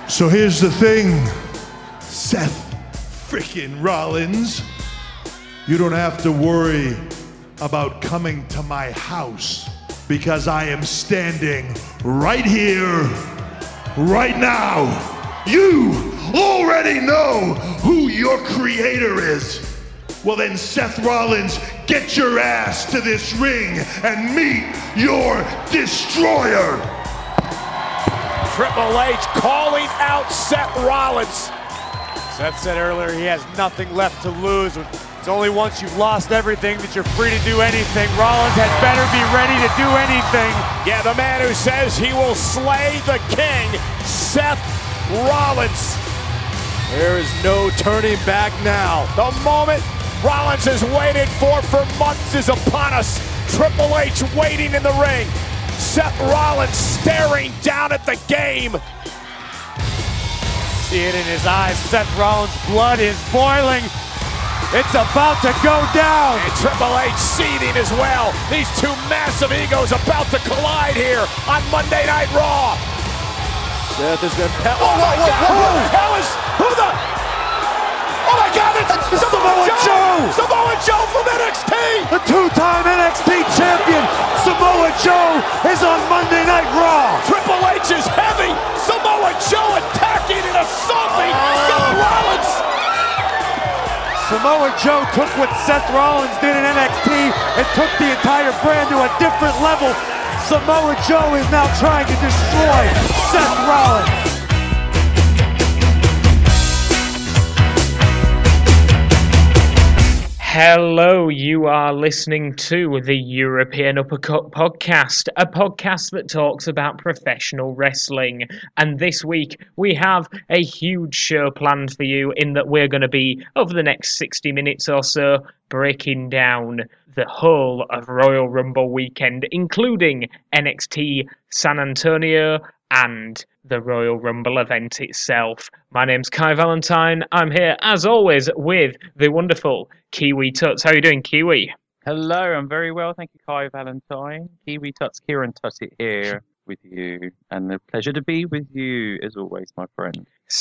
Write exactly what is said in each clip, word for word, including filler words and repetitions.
So here's the thing, Seth frickin' Rollins. You don't have to worry about coming to my house because I am standing right here, right now. You already know who your creator is. Well then, Seth Rollins, get your ass to this ring and meet your destroyer. Triple H calling out Seth Rollins. Seth said earlier he has nothing left to lose. It's only once you've lost everything that you're free to do anything. Rollins had better be ready to do anything. Yeah, the man who says he will slay the king, Seth Rollins. There is no turning back now. The moment Rollins has waited for for months is upon us. Triple H waiting in the ring. Seth Rollins staring down at the game. See it in his eyes. Seth Rollins' blood is boiling. It's about to go down. And Triple H seething as well. These two massive egos about to collide here on Monday Night Raw. Seth is going to... Oh, oh my whoa, God! Whoa, whoa. Who the hell is... Who the... Oh my God, it's Samoa Joe! Joe! Samoa Joe from N X T! The two-time N X T champion, Samoa Joe, is on Monday Night Raw! Triple H is heavy! Samoa Joe attacking and assaulting oh. Seth Rollins! Samoa Joe took what Seth Rollins did in N X T and took the entire brand to a different level. Samoa Joe is now trying to destroy Seth Rollins. Hello, you are listening to the European Uppercut Podcast, a podcast that talks about professional wrestling. And this week, we have a huge show planned for you in that we're going to be, over the next sixty minutes or so, breaking down the whole of Royal Rumble weekend, including N X T San Antonio and the Royal Rumble event itself. My name's Kai Valentine. I'm here, as always, with the wonderful Kiwi Tuts. How are you doing, Kiwi? Hello, I'm very well, thank you, Kai Valentine. Kiwi Tuts, Kieran Tutsit here with you, and a pleasure to be with you, as always, my friend.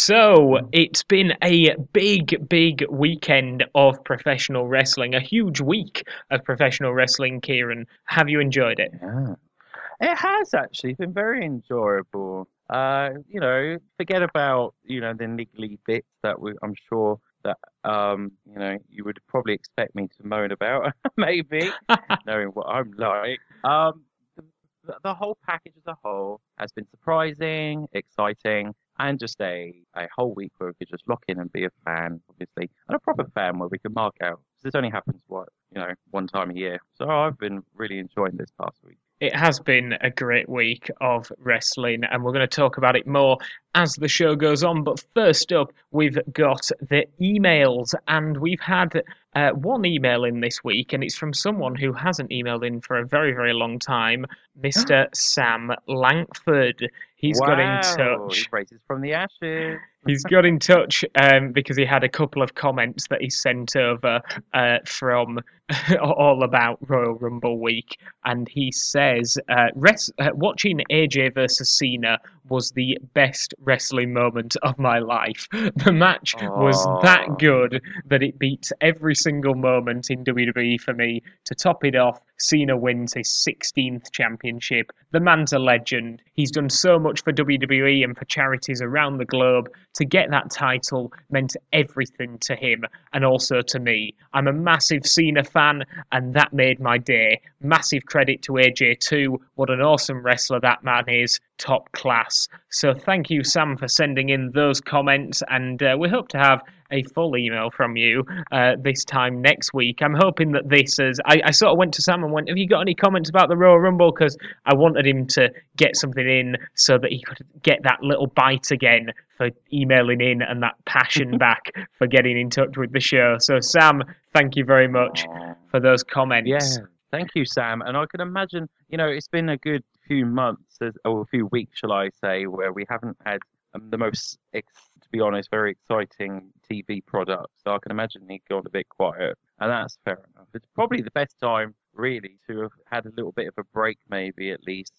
So, it's been a big, big weekend of professional wrestling, a huge week of professional wrestling, Kieran. Have you enjoyed it? Yeah. It has actually been very enjoyable. Uh, you know, forget about, you know, the niggly bits that we, I'm sure that, um, you know, you would probably expect me to moan about, maybe, knowing what I'm like. Um, the, the whole package as a whole has been surprising, exciting, and just a, a whole week where we could just lock in and be a fan, obviously, and a proper fan where we can mark out. This only happens, what, you know, one time a year. So I've been really enjoying this past week. It has been a great week of wrestling, and we're going to talk about it more as the show goes on. But first up, we've got the emails, and we've had uh, one email in this week, and it's from someone who hasn't emailed in for a very, very long time, Mister Sam Langford. He's wow, got in touch. He raises from the ashes. He's got in touch um, because he had a couple of comments that he sent over uh, from all about Royal Rumble week, and he says uh, res- uh, watching A J versus Cena was the best wrestling moment of my life. The match Aww. was that good that it beats every single moment in W W E for me. To top it off, Cena wins his sixteenth championship. The man's a legend. He's done so much for W W E and for charities around the globe. To get that title meant everything to him and also to me. I'm a massive Cena fan, and that made my day. Massive credit to A J too. What an awesome wrestler that man is. Top class. So thank you, Sam, for sending in those comments, and uh, we hope to have a full email from you uh, this time next week. I'm hoping that this is... I, I sort of went to Sam and went, have you got any comments about the Royal Rumble? Because I wanted him to get something in so that he could get that little bite again for emailing in and that passion back for getting in touch with the show. So, Sam, thank you very much for those comments. Yeah, thank you, Sam. And I can imagine, you know, it's been a good few months, or a few weeks, shall I say, where we haven't had um, the most, ex- to be honest, very exciting T V product. So I can imagine he'd gone a bit quiet, and that's fair enough. It's probably the best time, really, to have had a little bit of a break, maybe at least,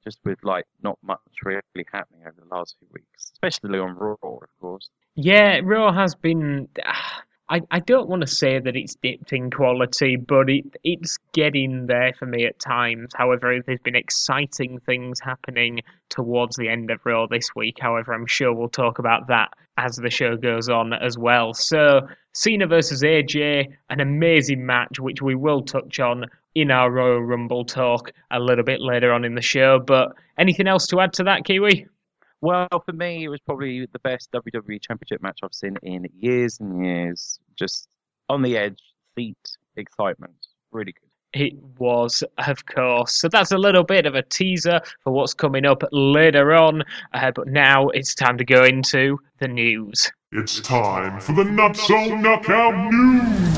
just with like not much really happening over the last few weeks, especially on Raw, of course. Yeah, Raw has been. I, I don't want to say that it's dipped in quality, but it it's getting there for me at times. However, there's been exciting things happening towards the end of Raw this week. However, I'm sure we'll talk about that as the show goes on as well. So, Cena versus A J, an amazing match, which we will touch on in our Royal Rumble talk a little bit later on in the show. But anything else to add to that, Kiwi? Well, for me, it was probably the best W W E Championship match I've seen in years and years. Just on the edge, seat, excitement. Really good. It was, of course. So that's a little bit of a teaser for what's coming up later on. Uh, but now it's time to go into the news. It's time for the Not So Knockout News!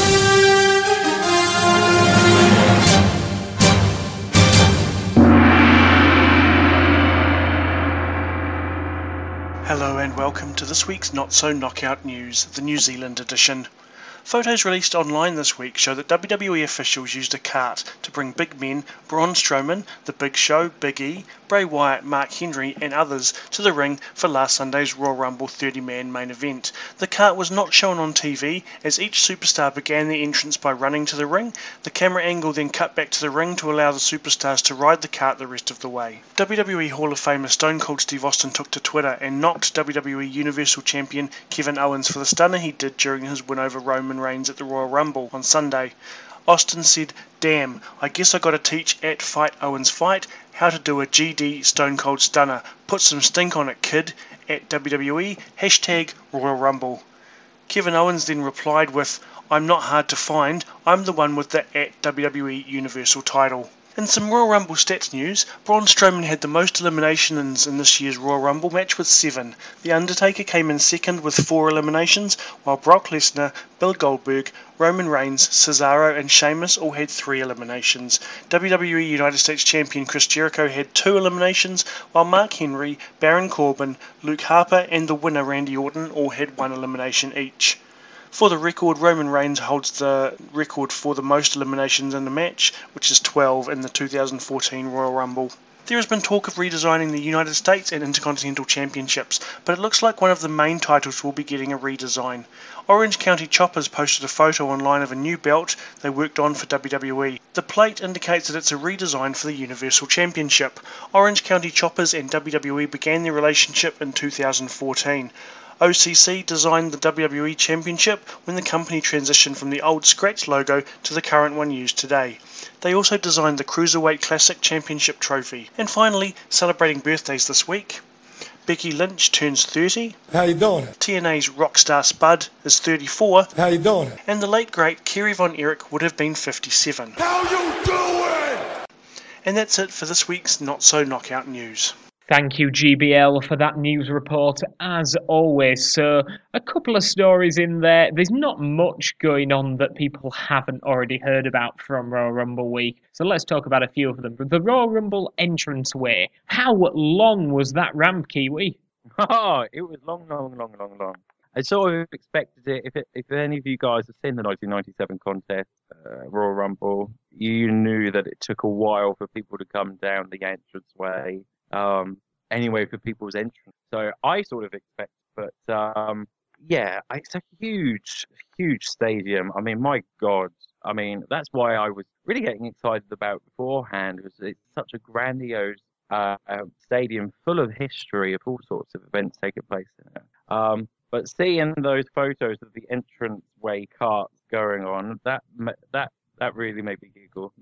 Hello and welcome to this week's Not So Knockout News, the New Zealand edition. Photos released online this week show that W W E officials used a cart to bring big men Braun Strowman, The Big Show, Big E, Bray Wyatt, Mark Henry and others to the ring for last Sunday's Royal Rumble thirty-man main event. The cart was not shown on T V as each superstar began their entrance by running to the ring. The camera angle then cut back to the ring to allow the superstars to ride the cart the rest of the way. W W E Hall of Famer Stone Cold Steve Austin took to Twitter and knocked W W E Universal Champion Kevin Owens for the stunner he did during his win over Roman Reigns at the Royal Rumble on Sunday. Austin said, "Damn, I guess I gotta teach at Fight Owens Fight how to do a G D Stone Cold Stunner. Put some stink on it, kid. At W W E, hashtag Royal Rumble." Kevin Owens then replied with, "I'm not hard to find. I'm the one with the at W W E Universal title." In some Royal Rumble stats news, Braun Strowman had the most eliminations in this year's Royal Rumble match with seven. The Undertaker came in second with four eliminations, while Brock Lesnar, Bill Goldberg, Roman Reigns, Cesaro and Sheamus all had three eliminations. W W E United States Champion Chris Jericho had two eliminations, while Mark Henry, Baron Corbin, Luke Harper and the winner Randy Orton all had one elimination each. For the record, Roman Reigns holds the record for the most eliminations in a match, which is twelve in the two thousand fourteen Royal Rumble. There has been talk of redesigning the United States and Intercontinental Championships, but it looks like one of the main titles will be getting a redesign. Orange County Choppers posted a photo online of a new belt they worked on for W W E. The plate indicates that it's a redesign for the Universal Championship. Orange County Choppers and W W E began their relationship in two thousand fourteen. O C C designed the W W E Championship when the company transitioned from the old Scratch logo to the current one used today. They also designed the Cruiserweight Classic Championship trophy. And finally, celebrating birthdays this week, Becky Lynch turns thirty. How you doing? T N A's Rockstar Spud is thirty-four. How you doing? And the late great Kerry Von Erich would have been fifty-seven. How you doing? And that's it for this week's Not So Knockout News. Thank you, G B L, for that news report, as always. So, a couple of stories in there. There's not much going on that people haven't already heard about from Royal Rumble week. So let's talk about a few of them. The Royal Rumble entranceway. How long was that ramp, Kiwi? Oh, it was long, long, long, long, long. I sort of expected it. If it, if any of you guys have seen the nineteen ninety-seven contest, uh, Royal Rumble, you knew that it took a while for people to come down the entranceway. Um, anyway, for people's entrance. So I sort of expect, but um, yeah, it's a huge, huge stadium. I mean, my God. I mean, that's why I was really getting excited about beforehand. It was, it's such a grandiose uh, uh, stadium full of history of all sorts of events taking place in it. Um, but seeing those photos of the entranceway carts going on, that that that really made me giggle.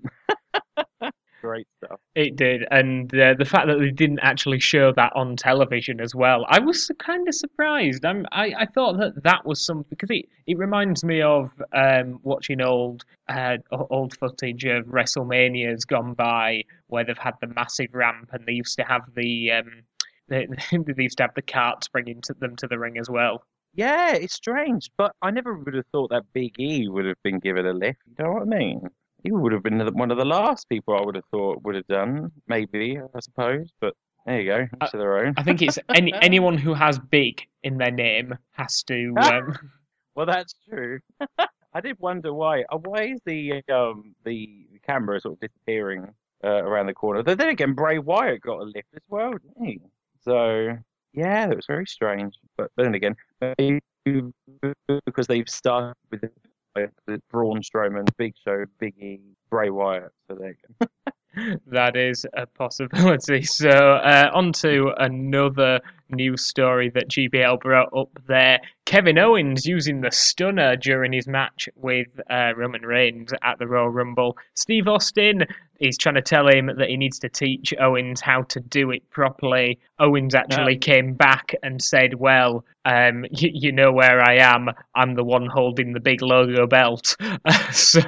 Great stuff. It did, and uh, the fact that they didn't actually show that on television as well, I was kind of surprised. I'm, I I thought that that was something, because it, it reminds me of um, watching old uh, old footage of WrestleManias gone by, where they've had the massive ramp, and they used to have the um, they, they used to have the carts bringing to them to the ring as well. Yeah, it's strange, but I never would have thought that Big E would have been given a lift. You know what I mean? He would have been one of the last people I would have thought would have done, maybe, I suppose. But there you go, each I, to their own. I think it's any anyone who has big in their name has to. Um... Well, that's true. I did wonder why. Uh, why is the um the camera sort of disappearing uh, around the corner. But then again, Bray Wyatt got a lift as well, didn't he? So yeah, it was very strange. But then again, maybe because they've started with, with Braun Strowman, Big Show, Big E, Bray Wyatt. So there you go. That is a possibility. So, uh, on to another news story that G B L brought up there. Kevin Owens using the stunner during his match with uh, Roman Reigns at the Royal Rumble. Steve Austin is trying to tell him that he needs to teach Owens how to do it properly. Owens actually Yeah. came back and said, well, um, y- you know where I am. I'm the one holding the big logo belt. So,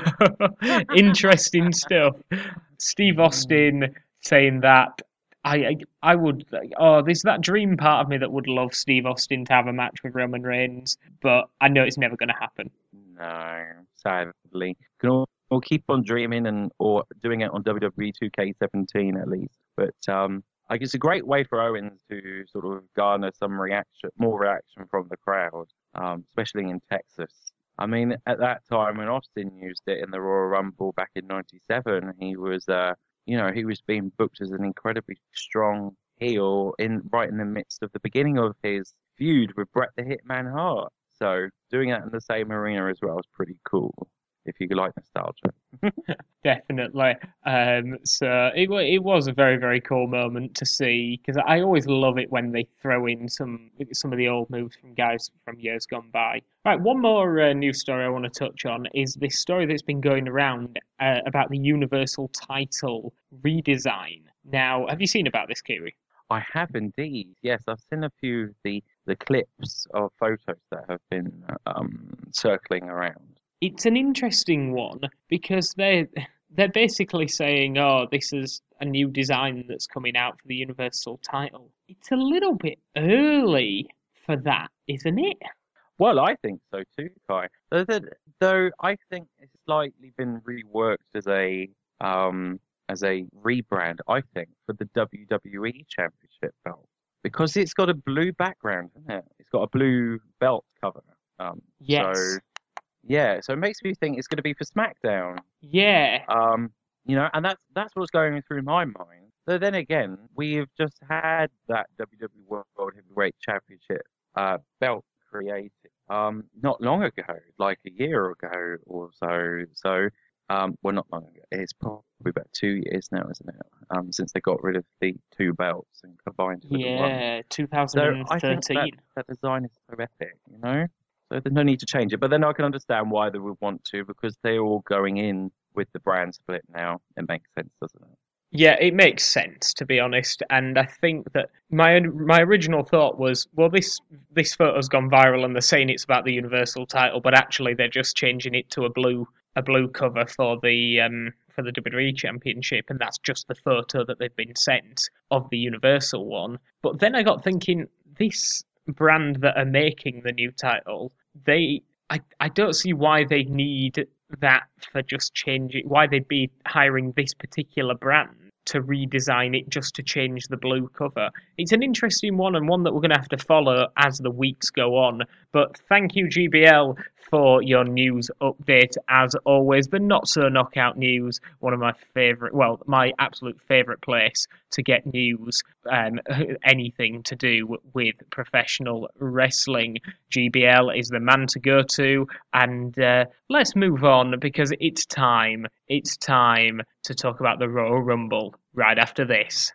interesting stuff. Steve Austin saying that I, I I would oh there's that dream part of me that would love Steve Austin to have a match with Roman Reigns, but I know it's never going to happen. No, sadly, can all, all keep on dreaming and or doing it on W W E two K seventeen at least. But um, I guess it's a great way for Owens to sort of garner some reaction, more reaction from the crowd, um, especially in Texas. I mean, at that time when Austin used it in the Royal Rumble back in ninety-seven, he was, uh, you know, he was being booked as an incredibly strong heel in right in the midst of the beginning of his feud with Bret the Hitman Hart. So doing that in the same arena as well is pretty cool, if you like nostalgia. Definitely. Um, so it wa- it was a very very cool moment to see, because I always love it when they throw in some some of the old moves from guys from years gone by. Right, one more uh, news story I want to touch on is this story that's been going around uh, about the Universal title redesign. Now, have you seen about this, Kiri? I have indeed. Yes, I've seen a few of the, the clips of photos that have been um, circling around. It's an interesting one because they they're basically saying, "Oh, this is a new design that's coming out for the Universal title." It's a little bit early for that, isn't it? Well, I think so too, Kai. Though, that- though I think it's slightly been reworked as a um, as a rebrand. I think for the W W E Championship belt because it's got a blue background, isn't it? It's got a blue belt cover. Um, Yes. So yeah, so it makes me think it's going to be for SmackDown. Yeah. Um, you know, and that's that's what's going through my mind. So then again, we've just had that W W E World Heavyweight Championship uh, belt created um, not long ago, like a year ago or so. So, um, well, not long ago. It's probably about two years now, isn't it? Um, since they got rid of the two belts and combined it with the one. Yeah, So twenty I think that, thirteen. that design is so epic, you know? So there's no need to change it. But then I can understand why they would want to, because they're all going in with the brand split now. It makes sense, doesn't it? Yeah, it makes sense, to be honest, and I think that my my original thought was, well, this this photo's gone viral and they're saying it's about the Universal title, but actually they're just changing it to a blue a blue cover for the um for the W W E Championship, and that's just the photo that they've been sent of the Universal one. But then I got thinking, this brand that are making the new title, they I I don't see why they need that for just changing, why they'd be hiring this particular brand to redesign it just to change the blue cover. It's an interesting one and one that we're going to have to follow as the weeks go on. But thank you, G B L, for your news update as always. The Not So Knockout News, one of my favourite, well, my absolute favourite place to get news, um, anything to do with professional wrestling. G B L is the man to go to, and uh, let's move on because it's time, it's time to talk about the Royal Rumble right after this.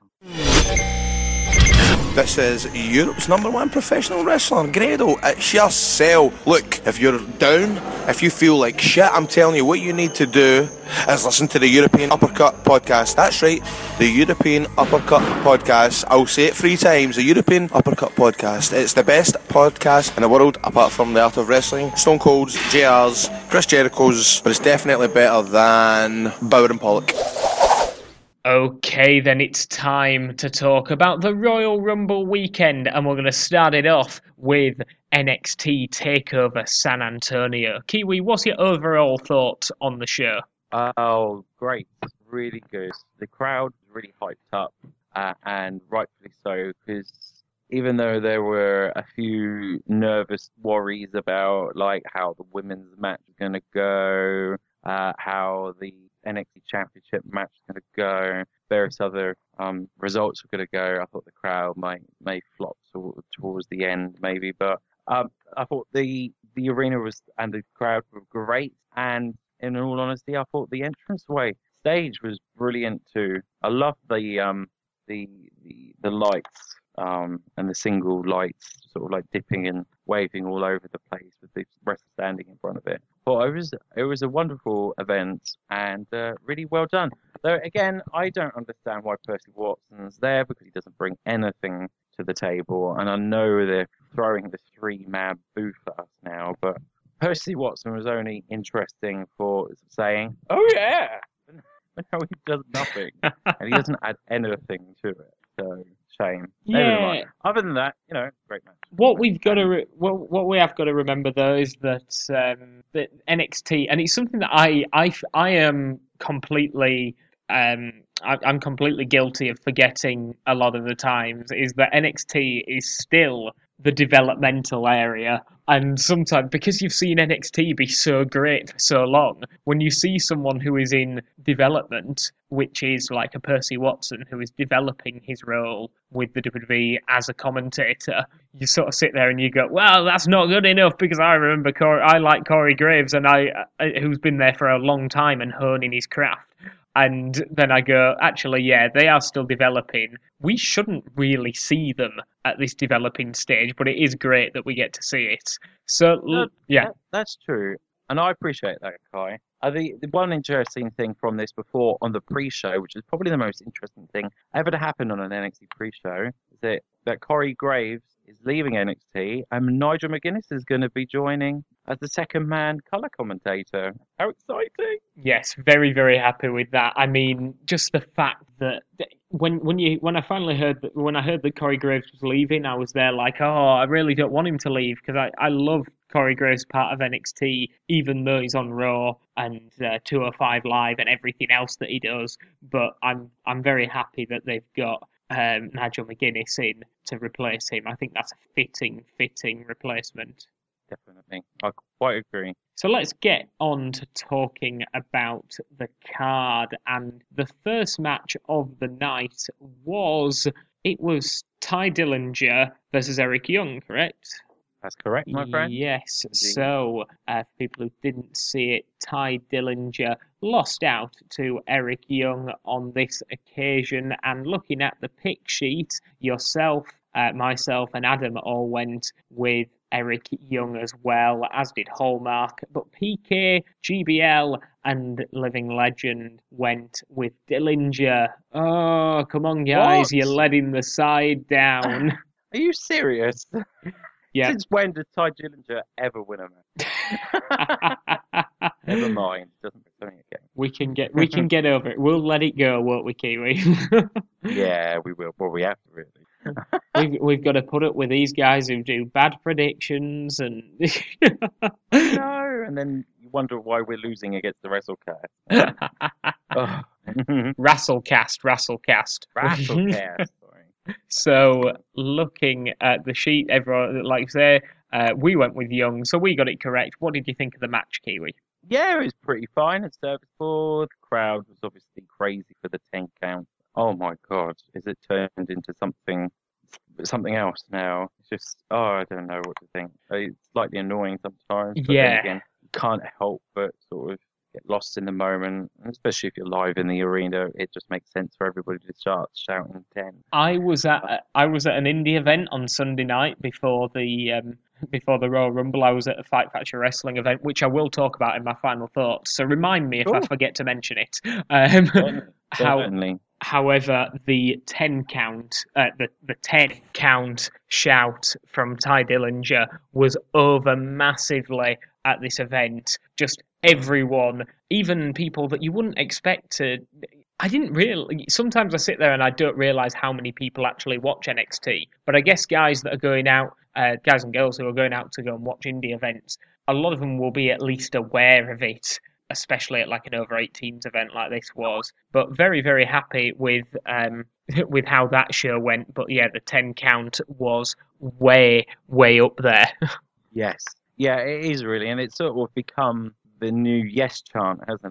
This is Europe's number one professional wrestler, Grado. It's yourself. Look, if you're down, if you feel like shit, I'm telling you, what you need to do is listen to the European Uppercut Podcast. That's right, the European Uppercut Podcast. I'll say it three times, the European Uppercut Podcast. It's the best podcast in the world, apart from the Art of Wrestling, Stone Cold's, J R's, Chris Jericho's, but it's definitely better than Bauer and Pollock. Okay, then it's time to talk about the Royal Rumble weekend, and we're going to start it off with N X T TakeOver San Antonio. Kiwi, what's your overall thoughts on the show? Oh, great. Really good. The crowd was really hyped up, uh, and rightfully so, because even though there were a few nervous worries about like how the women's match was going to go, uh, how the N X T Championship match was going to go, various other um, results were going to go. I thought the crowd may may flop to, towards the end, maybe, but um, I thought the the arena was and the crowd were great. And in all honesty, I thought the entranceway stage was brilliant too. I love the um the the the lights um and the single lights sort of like dipping and waving all over the place with the wrestler standing in front of it. But it was it was a wonderful event and uh, really well done. Though again, I don't understand why Percy Watson's there, because he doesn't bring anything to the table. And I know they're throwing the three-man booth at us now, but Percy Watson was only interesting for saying, "Oh yeah," no, he does nothing, and he doesn't add anything to it. So shame. Yeah. Other than that, you know, great match. What we've got to re- what, what we have got to remember though is that um, that N X T, and it's something that I I, I am completely um I, I'm completely guilty of forgetting a lot of the times, is that N X T is still the developmental area. And sometimes, because you've seen N X T be so great for so long, when you see someone who is in development, which is like a Percy Watson who is developing his role with the W W E as a commentator, you sort of sit there and you go, well, that's not good enough, because I remember Corey, I like Corey Graves, and I who's been there for a long time and honing his craft. And then I go, actually, yeah, they are still developing. We shouldn't really see them at this developing stage, but it is great that we get to see it. So, No, yeah. that, that's true. And I appreciate that, Kai. I think the one interesting thing from this before on the pre-show, which is probably the most interesting thing ever to happen on an N X T pre-show, is that, that Corey Graves is leaving N X T and Nigel McGuinness is going to be joining as the second man colour commentator. How exciting! Yes, very, very happy with that. I mean, just the fact that when when you when I finally heard that when I heard that Corey Graves was leaving, I was there like, oh, I really don't want him to leave, because I, I love Corey Graves part of N X T, even though he's on Raw and uh, two oh five Live and everything else that he does. But I'm I'm very happy that they've got um, Nigel McGuinness in to replace him. I think that's a fitting, fitting replacement. Definitely. I quite agree. So let's get on to talking about the card. And the first match of the night was, it was Ty Dillinger versus Eric Young, correct? That's correct, my friend. Yes. Indeed. So, uh, for people who didn't see it, Ty Dillinger lost out to Eric Young on this occasion. And looking at the pick sheet, yourself, uh, myself, and Adam all went with Eric Young as well, as did Hallmark. But P K, G B L, and Living Legend went with Dillinger. Oh, come on, guys. What? You're letting the side down. Are you serious? Yeah. Since when did Ty Dillinger ever win a match? Never mind. Doesn't make something again. We can get we can get over it. We'll let it go, won't we, Kiwi? Yeah, we will. Well, we have to, really. we've we've got to put up with these guys who do bad predictions and. No, and then you wonder why we're losing against the WrestleCast. Oh. Rasslecast, Rasslecast, WrestleCast. Sorry. So looking at the sheet, everyone, like you say, uh, we went with Young, so we got it correct. What did you think of the match, Kiwi? Yeah, it was pretty fine and serviceable. The crowd was obviously crazy for the ten count. Oh my God, is it turned into something something else now? It's just, oh, I don't know what to think. It's slightly annoying sometimes, but Yeah. then again, you can't help but sort of get lost in the moment, and especially if you're live in the arena. It just makes sense for everybody to start shouting ten. I was at I was at an indie event on Sunday night before the um, before the Royal Rumble. I was at a Fight Factory Wrestling event, which I will talk about in my final thoughts. So remind me if I Cool. forget to mention it. Um, how, Certainly. however, the ten count, uh, the the ten count shout from Ty Dillinger was over massively at this event. Just everyone, even people that you wouldn't expect to. I didn't really. Sometimes I sit there and I don't realize how many people actually watch N X T. But I guess guys that are going out, uh, guys and girls who are going out to go and watch indie events, a lot of them will be at least aware of it, especially at like an over eighteens event like this was. But very, very happy with um with how that show went. But yeah, the ten count was way, way up there. Yes. Yeah, it is really, and it's sort of become the new yes chant, hasn't it?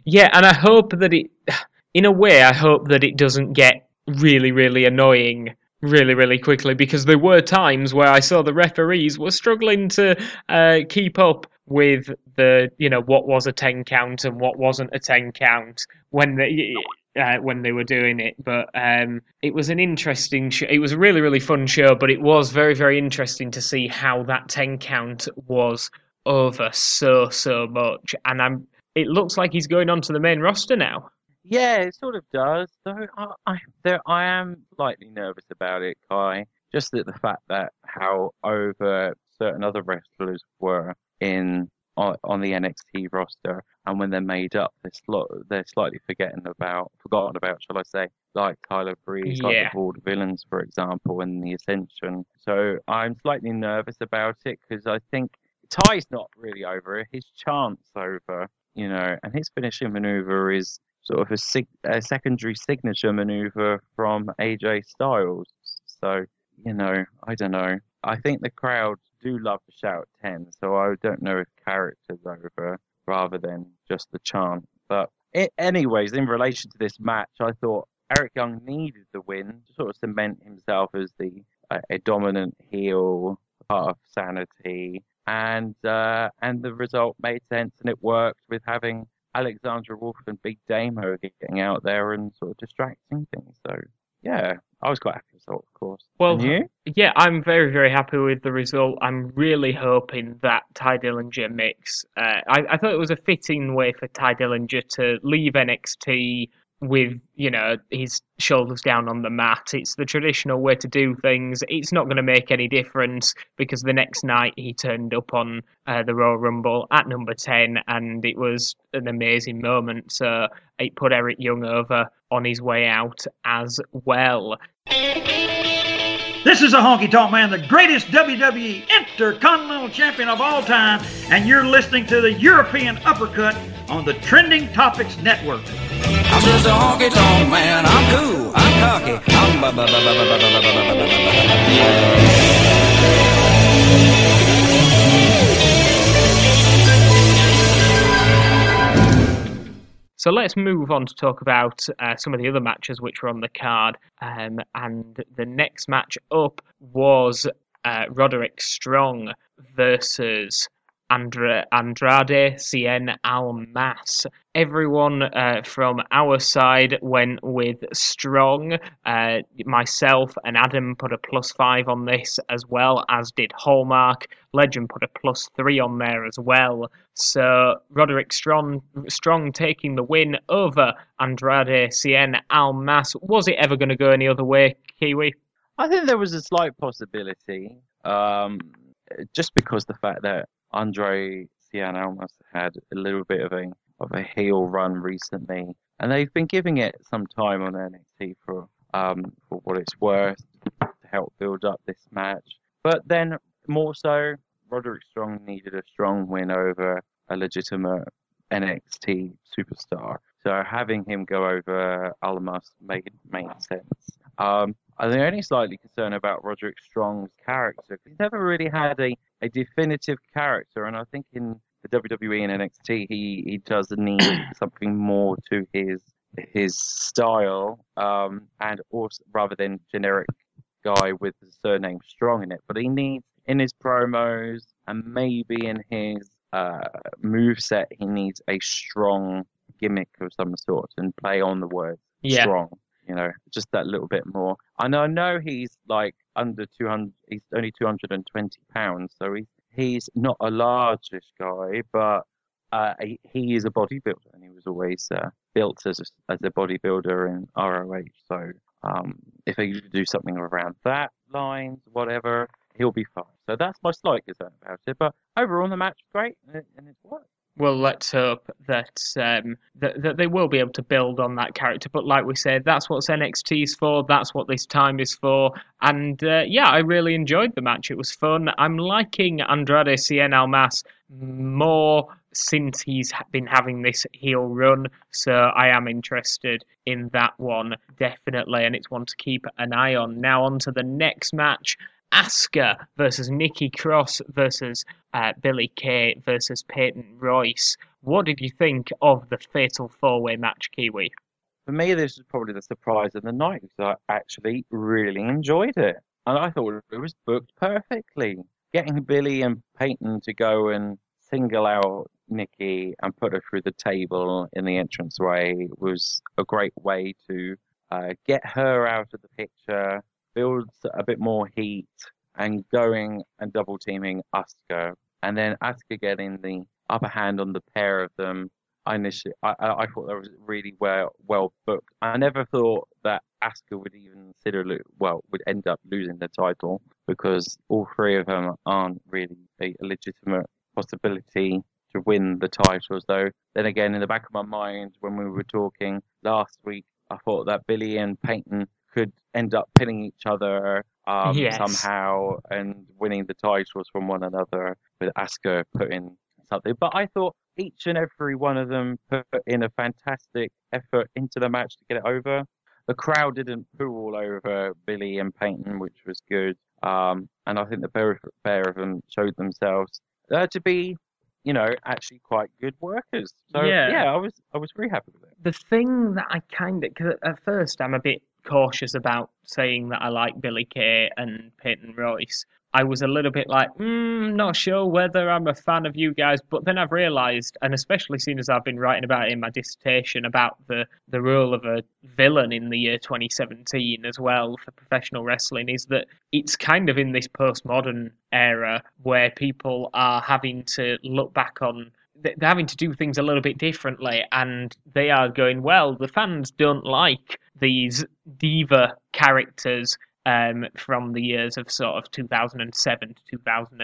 Yeah, and I hope that it, in a way, I hope that it doesn't get really, really annoying really, really quickly, because there were times where I saw the referees were struggling to uh, keep up with the, you know, what was a ten count and what wasn't a ten count when they, uh, when they were doing it. But um, it was an interesting show. It was a really, really fun show, but it was very, very interesting to see how that ten count was over so, so much. And I'm. It looks like he's going on to the main roster now. Yeah, it sort of does. Though I, I, there, I am slightly nervous about it, Kai. Just at the fact that how over certain other wrestlers were in on, on the N X T roster, and when they're made up, they're, sl- they're slightly forgetting about, forgotten about, shall I say, like Tyler Breeze, Yeah. like the Board Villains, for example, and the Ascension. So I'm slightly nervous about it because I think Ty's not really over. His chant's over, you know, and his finishing maneuver is sort of a, sig- a secondary signature maneuver from A J Styles. So, you know, I don't know. I think the crowd do love to shout ten, so I don't know if character's over rather than just the chant. But it, anyways, in relation to this match, I thought Eric Young needed the win to sort of cement himself as the uh, a dominant heel, part of Sanity, and uh, and the result made sense and it worked with having Alexandra Wolf and Big Damo getting out there and sort of distracting things. So yeah, I was quite happy with the result, of course. Well, and you? Yeah, I'm very, very happy with the result. I'm really hoping that Ty Dillinger mix. Uh, I, I thought it was a fitting way for Ty Dillinger to leave N X T with, you know, his shoulders down on the mat. It's the traditional way to do things. It's not going to make any difference because the next night he turned up on uh, the Royal Rumble at number ten and it was an amazing moment. So it put Eric Young over on his way out as well. This is a Honky Tonk Man, the greatest W W E Intercontinental Champion of all time, and you're listening to the European Uppercut on the Trending Topics Network. I'm just a honky tonk man. I'm cool. I'm cocky. I'm ba ba ba ba ba ba ba ba ba ba. So let's move on to talk about uh, some of the other matches which were on the card. Um, and the next match up was uh, Roderick Strong versus Andra- Andrade Cien Almas. Everyone uh, from our side went with Strong. Uh, myself and Adam put a plus five on this, as well as did Hallmark. Legend put a plus three on there as well. So Roderick Strong, Strong taking the win over Andrade Cien Almas. Was it ever going to go any other way, Kiwi? I think there was a slight possibility, um, just because the fact that Andre Cien Almas had a little bit of a of a heel run recently, and they've been giving it some time on N X T for um for what it's worth to help build up this match. But then more so, Roderick Strong needed a strong win over a legitimate N X T superstar. So having him go over Almas made made sense. Um, the only slightly concerned about Roderick Strong's character, because he's never really had a, a definitive character, and I think in the W W E and N X T he, he does need something more to his his style, um, and also rather than generic guy with the surname Strong in it. But he needs in his promos and maybe in his uh, moveset, he needs a strong gimmick of some sort and play on the word yeah. strong. You know, just that little bit more. And I know he's like under two hundred. He's only two hundred twenty pounds, so he's he's not a largish guy, but uh, he, he is a bodybuilder, and he was always uh, built as a, as a bodybuilder in R O H. So um, if he could do something around that lines, whatever, he'll be fine. So that's my slight concern about it. But overall, the match was great, and it, and it worked. Well, let's hope that, um, that that they will be able to build on that character. But like we said, that's what N X T is for. That's what this time is for. And uh, yeah, I really enjoyed the match. It was fun. I'm liking Andrade Cien Almas more since he's been having this heel run. So I am interested in that one, definitely. And it's one to keep an eye on. Now on to the next match. Asuka versus Nikki Cross versus uh, Billie Kay versus Peyton Royce. What did you think of the Fatal four-way match, Kiwi? For me, this was probably the surprise of the night because I actually really enjoyed it. And I thought it was booked perfectly. Getting Billy and Peyton to go and single out Nikki and put her through the table in the entranceway was a great way to uh, get her out of the picture, build a bit more heat, and going and double teaming Asuka. And then Asuka getting the upper hand on the pair of them. I initially, I, I thought that was really well well booked. I never thought that Asuka would even consider, well, would end up losing the title because all three of them aren't really a legitimate possibility to win the titles. Though, then again, in the back of my mind, when we were talking last week, I thought that Billy and Peyton could end up pinning each other um, Yes. somehow and winning the titles from one another with Asuka putting something. But I thought each and every one of them put in a fantastic effort into the match to get it over. The crowd didn't poo all over Billy and Peyton, which was good. Um, and I think the pair, pair of them showed themselves uh, to be, you know, actually quite good workers. So Yeah. yeah, I was I was very happy with it. The thing that I kind of, because at first I'm a bit cautious about saying that I like Billy Kay and Peyton Royce. I was a little bit like, mm, not sure whether I'm a fan of you guys, but then I've realised, and especially seeing as I've been writing about it in my dissertation about the, the role of a villain in the year twenty seventeen as well for professional wrestling, is that it's kind of in this postmodern era where people are having to look back on, they're having to do things a little bit differently, and they are going, well, the fans don't like these diva characters um, from the years of sort of two thousand seven to two thousand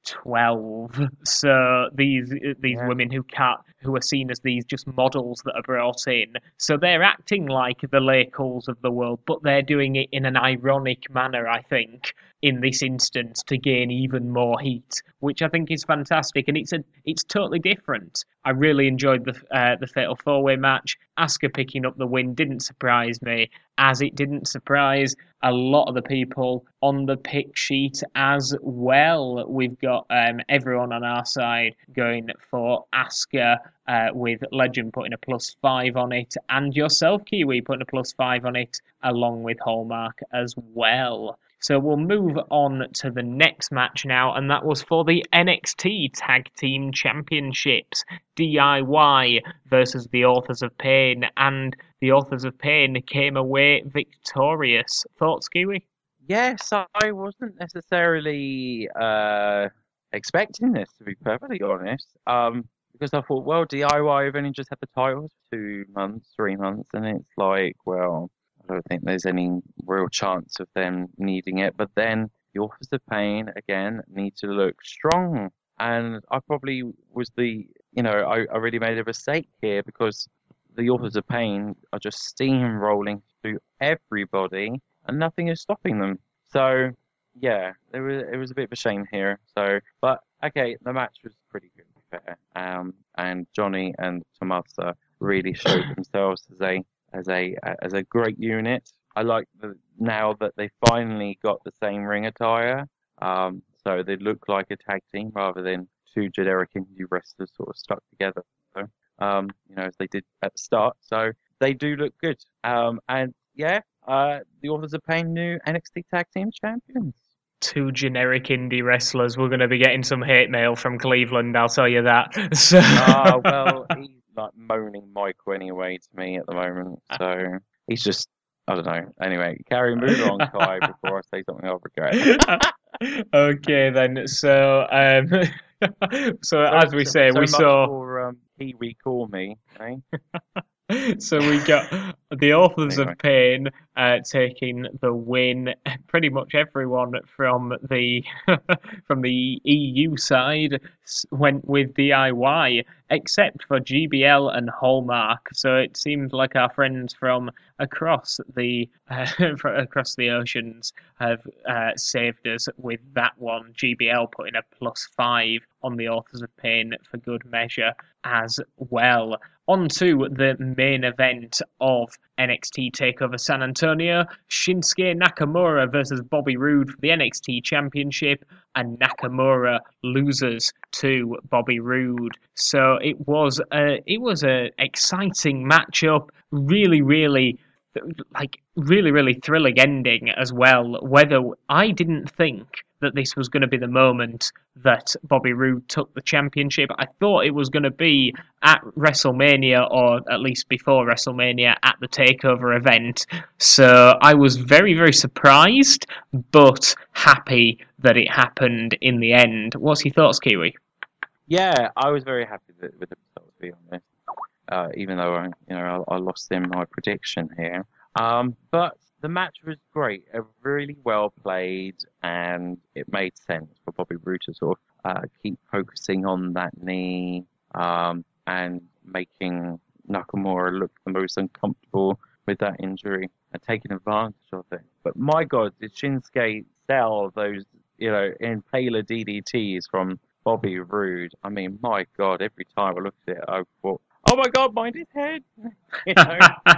twelve. So these these Yeah. women who can't, who are seen as these just models that are brought in. So they're acting like the Lakeals of the world, but they're doing it in an ironic manner, I think, in this instance to gain even more heat, which I think is fantastic, and it's a it's totally different. I really enjoyed the uh, the Fatal four-way match. Asuka picking up the win didn't surprise me, as it didn't surprise a lot of the people on the pick sheet as well. We've got um, everyone on our side going for Asuka, uh, with Legend putting a plus five on it, and yourself, Kiwi, putting a plus five on it, along with Hallmark as well. So we'll move on to the next match now, and that was for the N X T Tag Team Championships. D I Y versus the Authors of Pain, and the Authors of Pain came away victorious. Thoughts, Kiwi? Yes, I wasn't necessarily uh, expecting this, to be perfectly honest, um, because I thought, well, D I Y have only just had the titles for two months, three months, and it's like, well, I don't think there's any real chance of them needing it. But then the Authors of Pain, again, need to look strong. And I probably was the, you know, I, I really made a mistake here because the Authors of Pain are just steamrolling through everybody and nothing is stopping them. So, yeah, it was, it was a bit of a shame here. So, but, okay, the match was pretty good, to be fair. Um, and Johnny and Tomasa really showed themselves as a as a as a great unit. I like the, now that they finally got the same ring attire, um, so they look like a tag team rather than two generic indie wrestlers sort of stuck together. So, um, you know, as they did at the start. So they do look good. Um, and yeah, uh, the Authors of Pain, new N X T Tag Team Champions. Two generic indie wrestlers. We're going to be getting some hate mail from Cleveland, I'll tell you that. So... Ah, uh, well, he's like moaning Michael anyway to me at the moment. So he's just, I don't know. Anyway, carry move on, Kai, before I say something I'll regret. Okay, then. So, um, so, so as we say, so we much saw. For, um, he recall me, eh? So we got the Authors Anyway. of Pain uh, taking the win. Pretty much everyone from the from the E U side s- went with D I Y, except for G B L and Hallmark. So it seemed like our friends from across the uh, fr- across the oceans have uh, saved us with that one. G B L putting a plus five on the Authors of Pain for good measure as well. on to the main event of N X T TakeOver San Antonio. Shinsuke Nakamura versus Bobby Roode for the N X T Championship, and Nakamura loses to Bobby Roode. So it was a it was a exciting matchup. Really, really. Like really, really thrilling ending as well. Whether I didn't think that this was going to be the moment that Bobby Roode took the championship. I thought it was going to be at WrestleMania, or at least before WrestleMania, at the TakeOver event. So I was very, very surprised, but happy that it happened in the end. What's your thoughts, Kiwi? Yeah, I was very happy with the result, to be honest. Uh, even though I, you know, I, I lost in my prediction here. Um, but the match was great, uh, really well played, and it made sense for Bobby Roode to sort of uh, keep focusing on that knee um, and making Nakamura look the most uncomfortable with that injury and taking advantage of it. But my God, did Shinsuke sell those, you know, impaler D D Ts from Bobby Roode? I mean, my God, every time I looked at it, I thought, oh my God, mind his head. You know,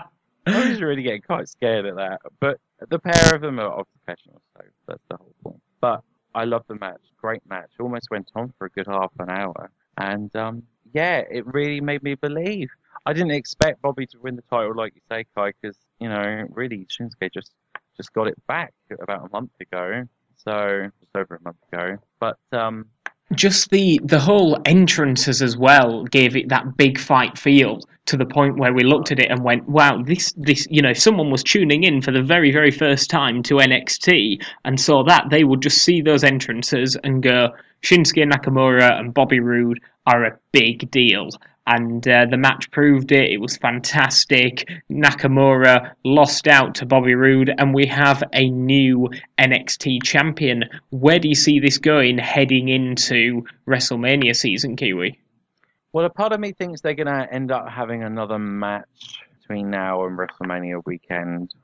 I was really getting quite scared at that. But the pair of them are professionals, so that's the whole point. But I love the match. Great match. Almost went on for a good half an hour. And um, yeah, it really made me believe. I didn't expect Bobby to win the title, like you say, Kai, because, you know, really, Shinsuke just, just got it back about a month ago. So, just over a month ago. But, um, just the the whole entrances as well gave it that big fight feel, to the point where we looked at it and went, wow, this this you know, if someone was tuning in for the very, very first time to N X T and saw that, they would just see those entrances and go, Shinsuke Nakamura and Bobby Roode are a big deal. And uh, the match proved it. It was fantastic. Nakamura lost out to Bobby Roode, and we have a new N X T champion. Where do you see this going heading into WrestleMania season, Kiwi? Well, a part of me thinks they're going to end up having another match between now and WrestleMania weekend,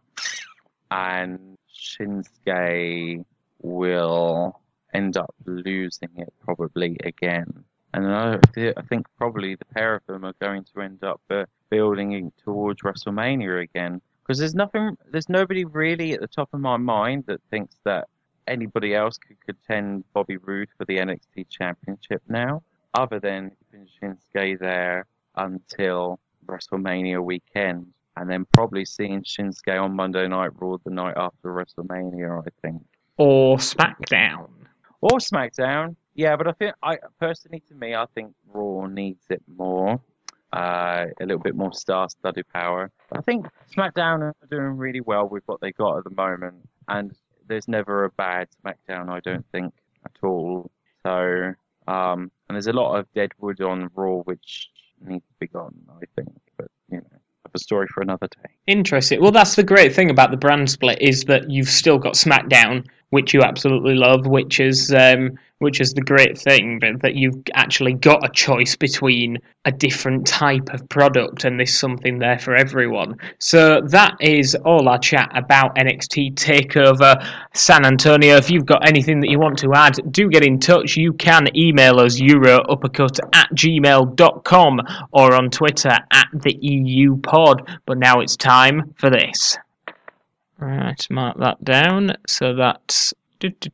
and Shinsuke will end up losing it probably again. And I think probably the pair of them are going to end up uh, building towards WrestleMania again. Because there's nothing, there's nobody really at the top of my mind that thinks that anybody else could contend Bobby Roode for the N X T Championship now, other than keeping Shinsuke there until WrestleMania weekend, and then probably seeing Shinsuke on Monday Night Raw the night after WrestleMania, I think. Or SmackDown. Or SmackDown. Yeah, but I think, I personally, to me, I think Raw needs it more. Uh, a little bit more star-studded power. I think SmackDown are doing really well with what they got at the moment, and there's never a bad SmackDown, I don't think, at all. So, um, and there's a lot of deadwood on Raw which needs to be gone, I think. But, you know, have a story for another day. Interesting. Well, that's the great thing about the brand split, is that you've still got SmackDown, which you absolutely love, which is um, which is the great thing, but that you've actually got a choice between a different type of product, and there's something there for everyone. So that is all our chat about N X T TakeOver San Antonio. If you've got anything that you want to add, do get in touch. You can email us eurouppercut at gmail dot com or on Twitter at the E U pod. But now it's time for this. Right, mark that down. So that's... It's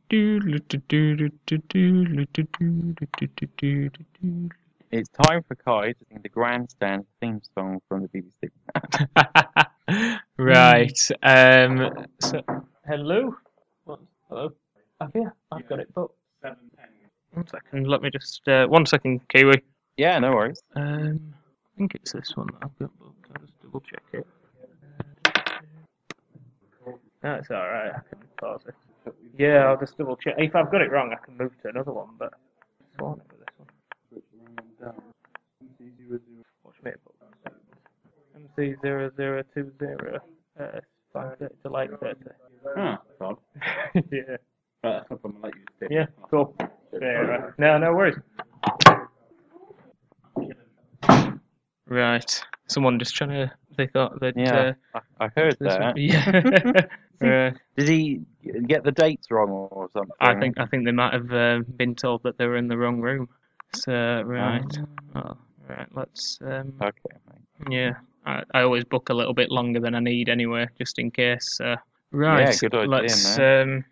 time for Kai to sing the Grandstand theme song from the B B C. Right. Um. So, hello. What? Hello. Have you? I've got it booked. One second. Let me just. Uh, one second, Kiwi. Yeah, no worries. Um. I think it's this one that I've got booked. I'll just double check it. That's all right. I can pause it. Yeah, I'll just double check. If I've got it wrong, I can move to another one. But I sworn it was this one. Watch me. M C zero zero two zero. Uh, five thirty to light thirty. Huh. God. Yeah. Right, that's no problem. I'll let you do it. Yeah. Cool. Yeah, right. No, no worries. Right. Someone just trying to. They thought that. Yeah, uh, I, I heard that. One. Yeah. Right. Did he get the dates wrong or something? I think I think they might have uh, been told that they were in the wrong room. So right. Oh, Right, let's. Um, Okay, mate. Yeah, I, I always book a little bit longer than I need anyway, just in case. Uh, right, Yeah, good idea, let's. man. Um,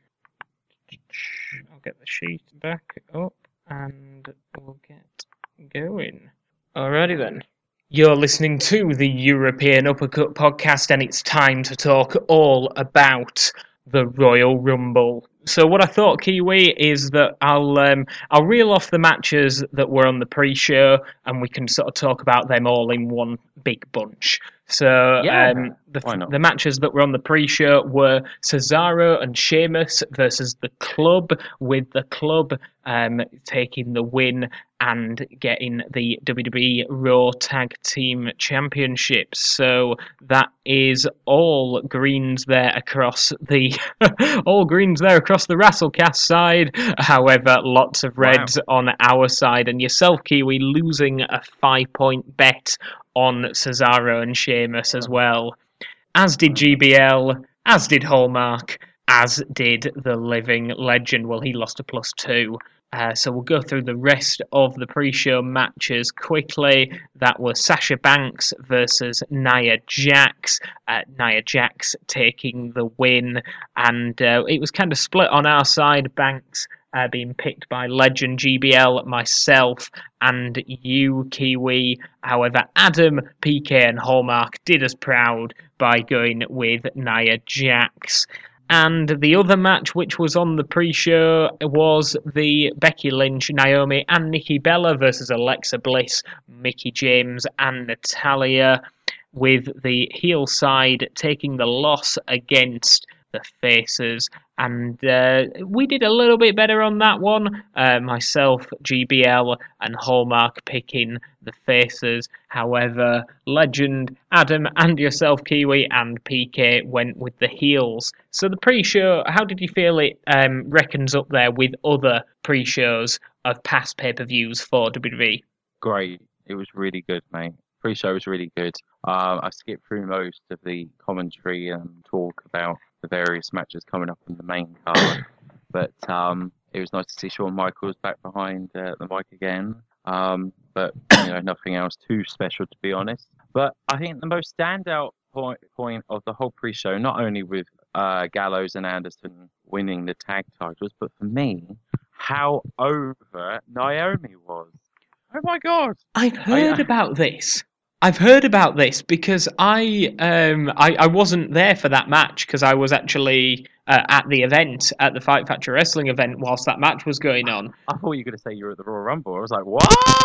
I'll get the sheet back up and we'll get going. Alrighty then. You're listening to the European Uppercut podcast, and it's time to talk all about the Royal Rumble. So what I thought, Kiwi, is that I'll um, I'll reel off the matches that were on the pre-show, and we can sort of talk about them all in one big bunch. So Yeah, um, the why not? the matches that were on the pre-show were Cesaro and Sheamus versus the Club, with the Club um, taking the win and getting the W W E Raw Tag Team Championships. So that is all greens there across the all greens there across the Wrestlecast side. However, lots of reds wow. on our side, and yourself, Kiwi, losing a five-point bet on Cesaro and Sheamus as well. As did G B L, as did Hallmark, as did the Living Legend. Well, he lost a plus two. Uh, so we'll go through the rest of the pre-show matches quickly. That was Sasha Banks versus Nia Jax. Uh, Nia Jax taking the win, and uh, it was kind of split on our side. Banks uh, being picked by Legend, G B L, myself, and you, Kiwi. However, Adam, P K, and Hallmark did us proud by going with Nia Jax. And the other match, which was on the pre-show, was the Becky Lynch, Naomi, and Nikki Bella versus Alexa Bliss, Mickie James, and Natalya, with the heel side taking the loss against the faces. And uh, we did a little bit better on that one. Uh, myself, G B L, and Hallmark picking the faces. However, Legend, Adam, and yourself, Kiwi, and P K went with the heels. So the pre-show, how did you feel it um, reckons up there with other pre-shows of past pay-per-views for W W E? Great. It was really good, mate. Pre-show was really good. Um, I skipped through most of the commentary and talk about the various matches coming up in the main card, but um, it was nice to see Shawn Michaels back behind uh, the mic again. Um, but you know, nothing else too special, to be honest. But I think the most standout point point of the whole pre-show, not only with uh, Gallows and Anderson winning the tag titles, but for me, how over Naomi was. Oh my God! I've heard I, about this. I've heard about this because I um I, I wasn't there for that match because I was actually uh, at the event, at the Fight Factory Wrestling event whilst that match was going on. I thought you were going to say you were at the Royal Rumble. I was like,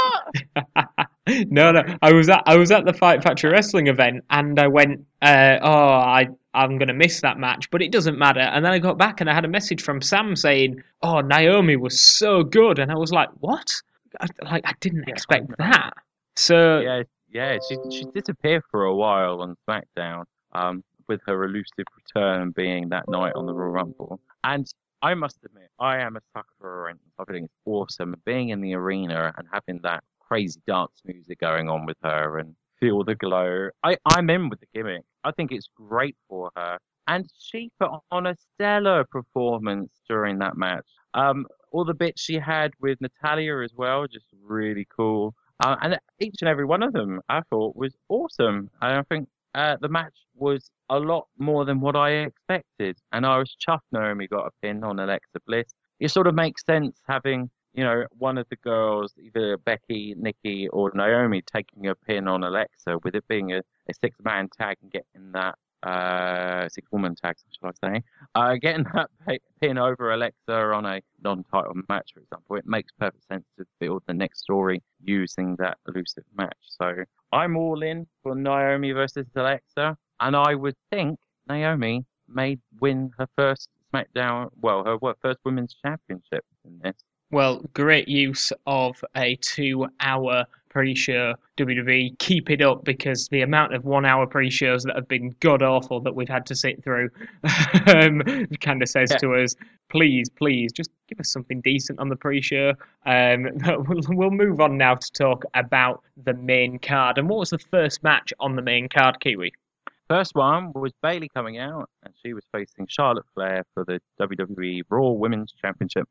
what? no, no, I was at I was at the Fight Factory Wrestling event and I went, uh, oh, I I'm going to miss that match, but it doesn't matter. And then I got back and I had a message from Sam saying, oh, Naomi was so good, and I was like, what? I, like I didn't yeah, expect that. So yeah. Yeah, she she disappeared for a while on SmackDown, um, with her elusive return being that night on the Royal Rumble. And I must admit, I am a sucker for her entrance. I think it's awesome being in the arena and having that crazy dance music going on with her and feel the glow. I, I'm in with the gimmick. I think it's great for her. And she put on a stellar performance during that match. Um, all the bits she had with Natalya as well, just really cool. Uh, and each and every one of them, I thought, was awesome. And I think uh, the match was a lot more than what I expected. And I was chuffed Naomi got a pin on Alexa Bliss. It sort of makes sense having, you know, one of the girls, either Becky, Nikki, or Naomi, taking a pin on Alexa, with it being a, a six-man tag and getting that, uh, six-woman tag, shall I say, uh, getting that pin over Alexa on a non-title match, for example. It makes perfect sense to build the next story using that elusive match. So I'm all in for Naomi versus Alexa, and I would think Naomi may win her first SmackDown, well, her first Women's Championship in this. Well, great use of a two-hour pre-show, W W E. Keep it up, because the amount of one-hour pre-shows that have been god-awful that we've had to sit through um, kind of says yeah. to us, please, please, just give us something decent on the pre-show. Um, we'll, we'll move on now to talk about the main card. And what was the first match on the main card, Kiwi? First one was Bayley coming out, and she was facing Charlotte Flair for the W W E Raw Women's Championship match.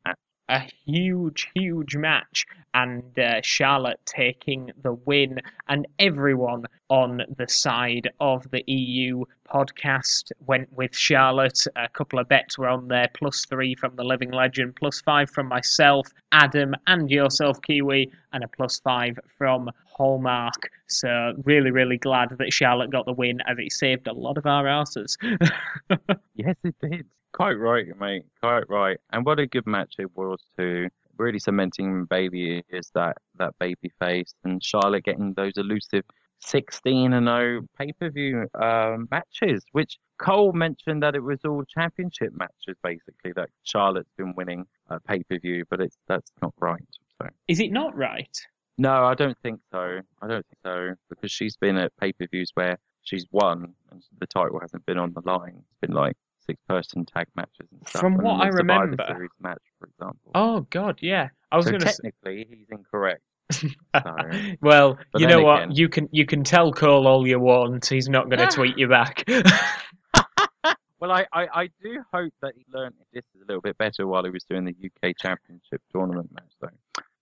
a huge, huge match, and uh, Charlotte taking the win, and everyone on the side of the E U podcast went with Charlotte. A couple of bets were on there, plus three from the Living Legend, plus five from myself, Adam, and yourself, Kiwi, and a plus five from Hallmark. So really, really glad that Charlotte got the win, as it saved a lot of our asses. Yes, it did. Quite right, mate. Quite right. And what a good match it was too. Really cementing Bailey as that that baby face, and Charlotte getting those elusive sixteen and oh pay-per-view um, matches, which Cole mentioned that it was all championship matches basically that Charlotte's been winning uh, pay-per-view, but it's that's not right. So is it not right? No, I don't think so. I don't think so, because she's been at pay-per-views where she's won and the title hasn't been on the line. It's been like six-person tag matches and stuff. From and what the I remember, Survivor Series match, for example. Oh God, yeah. I was so going to technically he's incorrect. So, well, but you then know what? again- You can you can tell Cole all you want. He's not going to tweet you back. Well, I, I, I do hope that he learned this a little bit better while he was doing the U K Championship tournament match, though.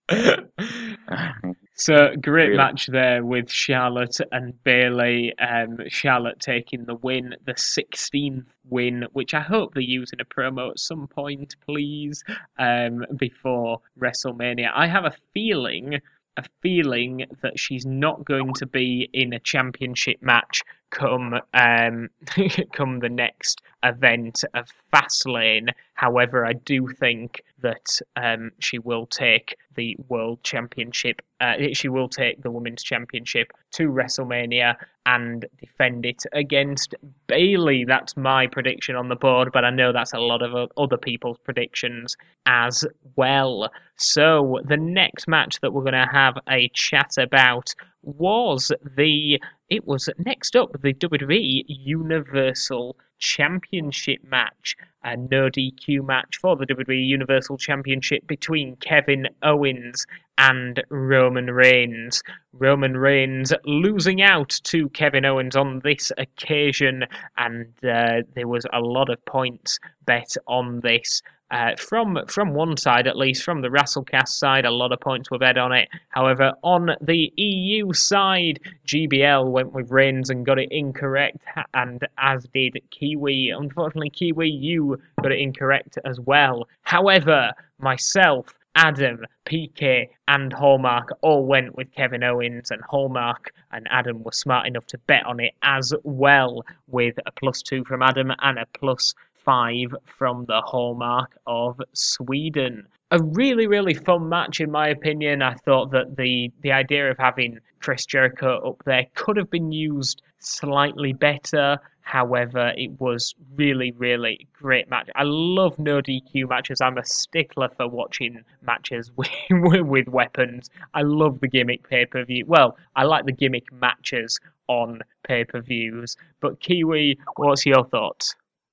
So great Really? match there with Charlotte and Bailey. Um, Charlotte taking the win, the sixteenth win, which I hope they use in a promo at some point, please, um, before WrestleMania. I have a feeling, a feeling that she's not going to be in a championship match come um, come the next event of Fastlane. However, I do think that um, she will take the World Championship. Uh, she will take the Women's Championship to WrestleMania and defend it against Bailey. That's my prediction on the board, but I know that's a lot of other people's predictions as well. So the next match that we're going to have a chat about was the it was next up the W W E Universal Championship match, a no D Q match for the W W E Universal Championship between Kevin Owens and Roman Reigns. Roman Reigns losing out to Kevin Owens on this occasion, and uh, there was a lot of points bet on this. Uh, from from one side, at least, from the Wrestlecast side, a lot of points were bet on it. However, on the E U side, G B L went with Reigns and got it incorrect, and as did Kiwi. Unfortunately, Kiwi, you got it incorrect as well. However, myself, Adam, P K, and Hallmark all went with Kevin Owens, and Hallmark and Adam were smart enough to bet on it as well, with a plus two from Adam and a plus five from the Hallmark of Sweden. A really, really fun match, in my opinion. I thought that the, the idea of having Chris Jericho up there could have been used slightly better. However, it was really, really great match. I love no D Q matches. I'm a stickler for watching matches with, with weapons. I love the gimmick pay-per-view. Well, I like the gimmick matches on pay-per-views. But Kiwi, what's your thoughts?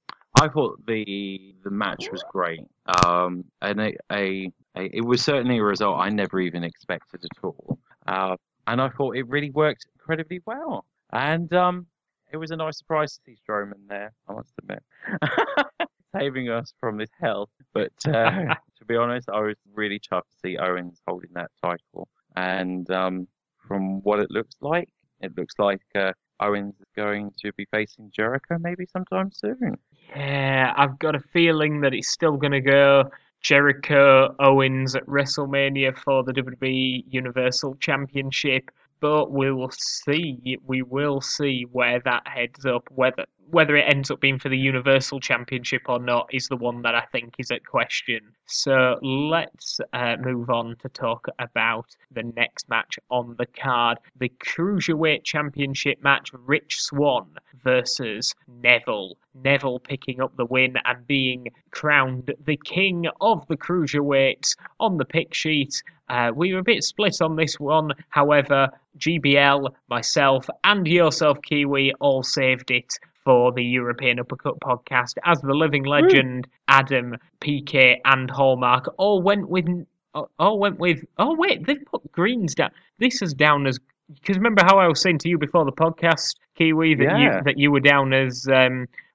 I thought the the match was great, um, and a, a, a it was certainly a result I never even expected at all. Uh, and I thought it really worked incredibly well. And um, it was a nice surprise to see Strowman there, I must admit, saving us from this hell. But uh, to be honest, I was really chuffed to see Owens holding that title. And um, from what it looks like, it looks like uh, Owens is going to be facing Jericho maybe sometime soon. Yeah, I've got a feeling that it's still going to go Jericho Owens at WrestleMania for the W W E Universal Championship, but we will see. We will see where that heads up. Whether whether it ends up being for the Universal Championship or not is the one that I think is at question. So let's uh, move on to talk about the next match on the card. The Cruiserweight Championship match, Rich Swann versus Neville. Neville picking up the win and being crowned the king of the Cruiserweights on the pick sheet. Uh, we were a bit split on this one. However, G B L, myself, and yourself, Kiwi, all saved it for the European Uppercut podcast, as the Living Legend, Adam, P K, and Hallmark all went with. All went with. Oh wait, they've put Greens down. This is down as, because remember how I was saying to you before the podcast, Kiwi, that Yeah. you that you were down as um,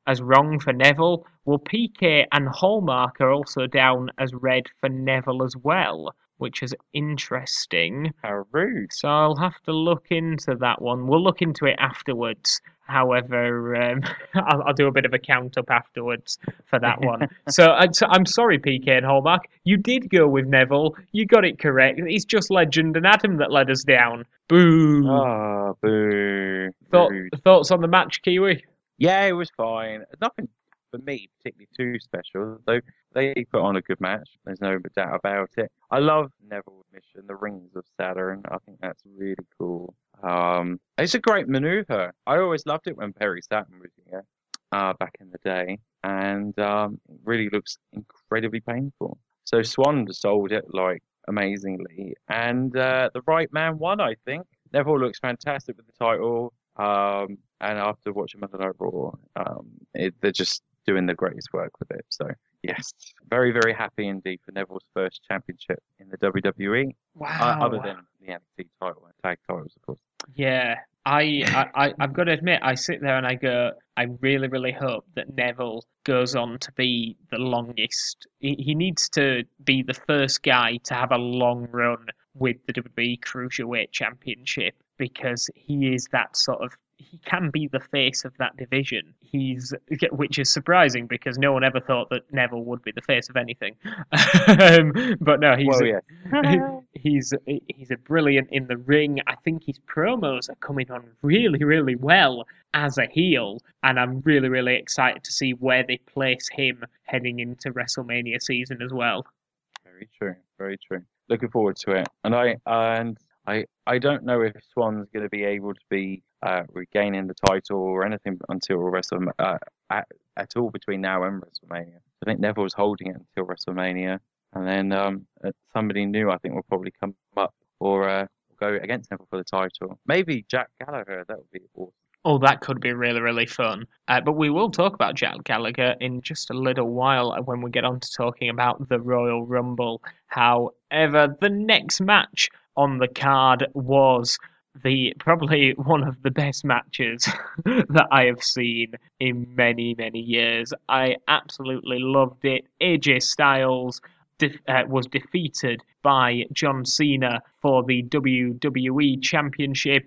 as wrong for Neville. Well, P K and Hallmark are also down as red for Neville as well, which is interesting. How rude. So I'll have to look into that one. We'll look into it afterwards. However, um, I'll, I'll do a bit of a count up afterwards for that one. so, I, so I'm sorry, P K and Hallmark. You did go with Neville. You got it correct. It's just Legend and Adam that led us down. Boo. Ah, boo. Thought, Rude. thoughts on the match, Kiwi? Yeah, it was fine. Nothing for me particularly too special, though they put on a good match. There's no doubt about it. I love Neville's mission, the Rings of Saturn. I think that's really cool. Um, it's a great maneuver. I always loved it when Perry Saturn was here uh, back in the day, and um, it really looks incredibly painful. So Swan sold it like amazingly, and uh, the right man won. I think Neville looks fantastic with the title. Um, and after watching Monday Night Raw, um, it, they're just doing the greatest work with it. So yes, very very happy indeed for Neville's first championship in the W W E. Wow. Uh, other than the N X T title and tag titles, of course. Yeah, I, I, I've got to admit, I sit there and I go, I really, really hope that Neville goes on to be the longest. He, he needs to be the first guy to have a long run with the W W E Cruiserweight Championship, because he is that sort of, he can be the face of that division. He's, which is surprising because no one ever thought that Neville would be the face of anything. um, but no, he's well, yeah. he's he's a brilliant in the ring. I think his promos are coming on really, really well as a heel, and I'm really, really excited to see where they place him heading into WrestleMania season as well. Very true, very true. Looking forward to it, and I and I I don't know if Swan's going to be able to be uh, regaining the title or anything until WrestleMania uh, at, at all between now and WrestleMania. I think Neville's holding it until WrestleMania, and then um, somebody new I think will probably come up or uh, go against Neville for the title. Maybe Jack Gallagher. That would be awesome. Oh, that could be really, really fun. Uh, but we will talk about Jack Gallagher in just a little while when we get on to talking about the Royal Rumble. However, the next match on the card was the probably one of the best matches that I have seen in many, many years. I absolutely loved it. A J Styles de- uh, was defeated by John Cena for the W W E Championship.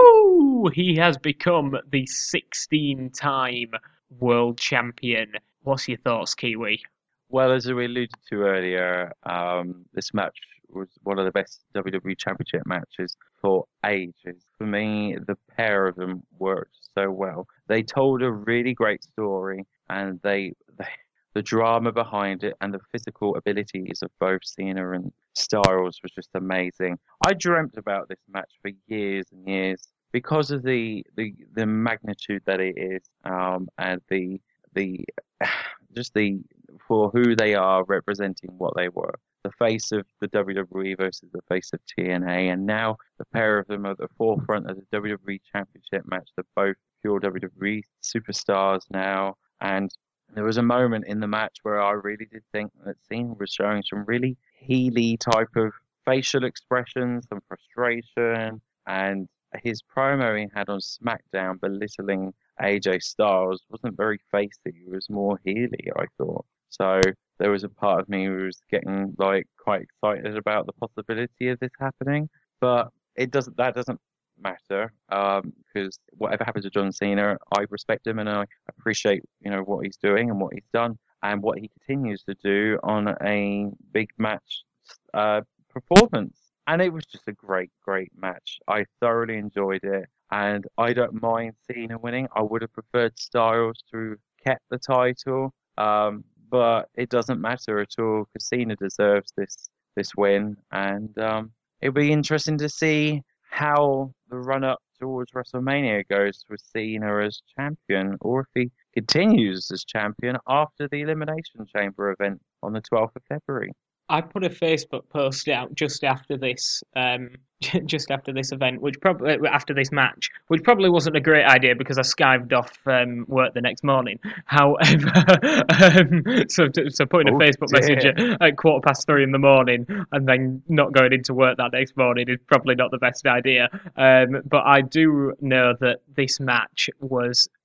Woo! He has become the sixteen-time world champion. What's your thoughts, Kiwi? Well, as we alluded to earlier, um, this match was one of the best W W E Championship matches for ages. For me, the pair of them worked so well. They told a really great story, and they, they the drama behind it and the physical abilities of both Cena and Styles was just amazing. I dreamt about this match for years and years because of the the, the magnitude that it is, um, and the the just the for who they are representing what they were. The face of the W W E versus the face of T N A, and now the pair of them are at the forefront of the W W E Championship match. They're both pure W W E superstars now, and there was a moment in the match where I really did think that Cena was showing some really heely type of facial expressions, some frustration, and his promo he had on SmackDown belittling A J Styles wasn't very facey. It was more heely, I thought. So there was a part of me who was getting like quite excited about the possibility of this happening, but it doesn't. That doesn't matter um, because whatever happens to John Cena, I respect him and I appreciate you know what he's doing and what he's done and what he continues to do on a big match uh, performance. And it was just a great, great match. I thoroughly enjoyed it, and I don't mind Cena winning. I would have preferred Styles to have kept the title. Um, But it doesn't matter at all because Cena deserves this this win, and um, it'll be interesting to see how the run up towards WrestleMania goes with Cena as champion, or if he continues as champion after the Elimination Chamber event on the twelfth of February. I put a Facebook post out just after this, um, just after this event, which probably after this match, which probably wasn't a great idea because I skived off um, work the next morning. However, um, so so putting oh, a Facebook dear. message at, at quarter past three in the morning and then not going into work that next morning is probably not the best idea. Um, but I do know that this match was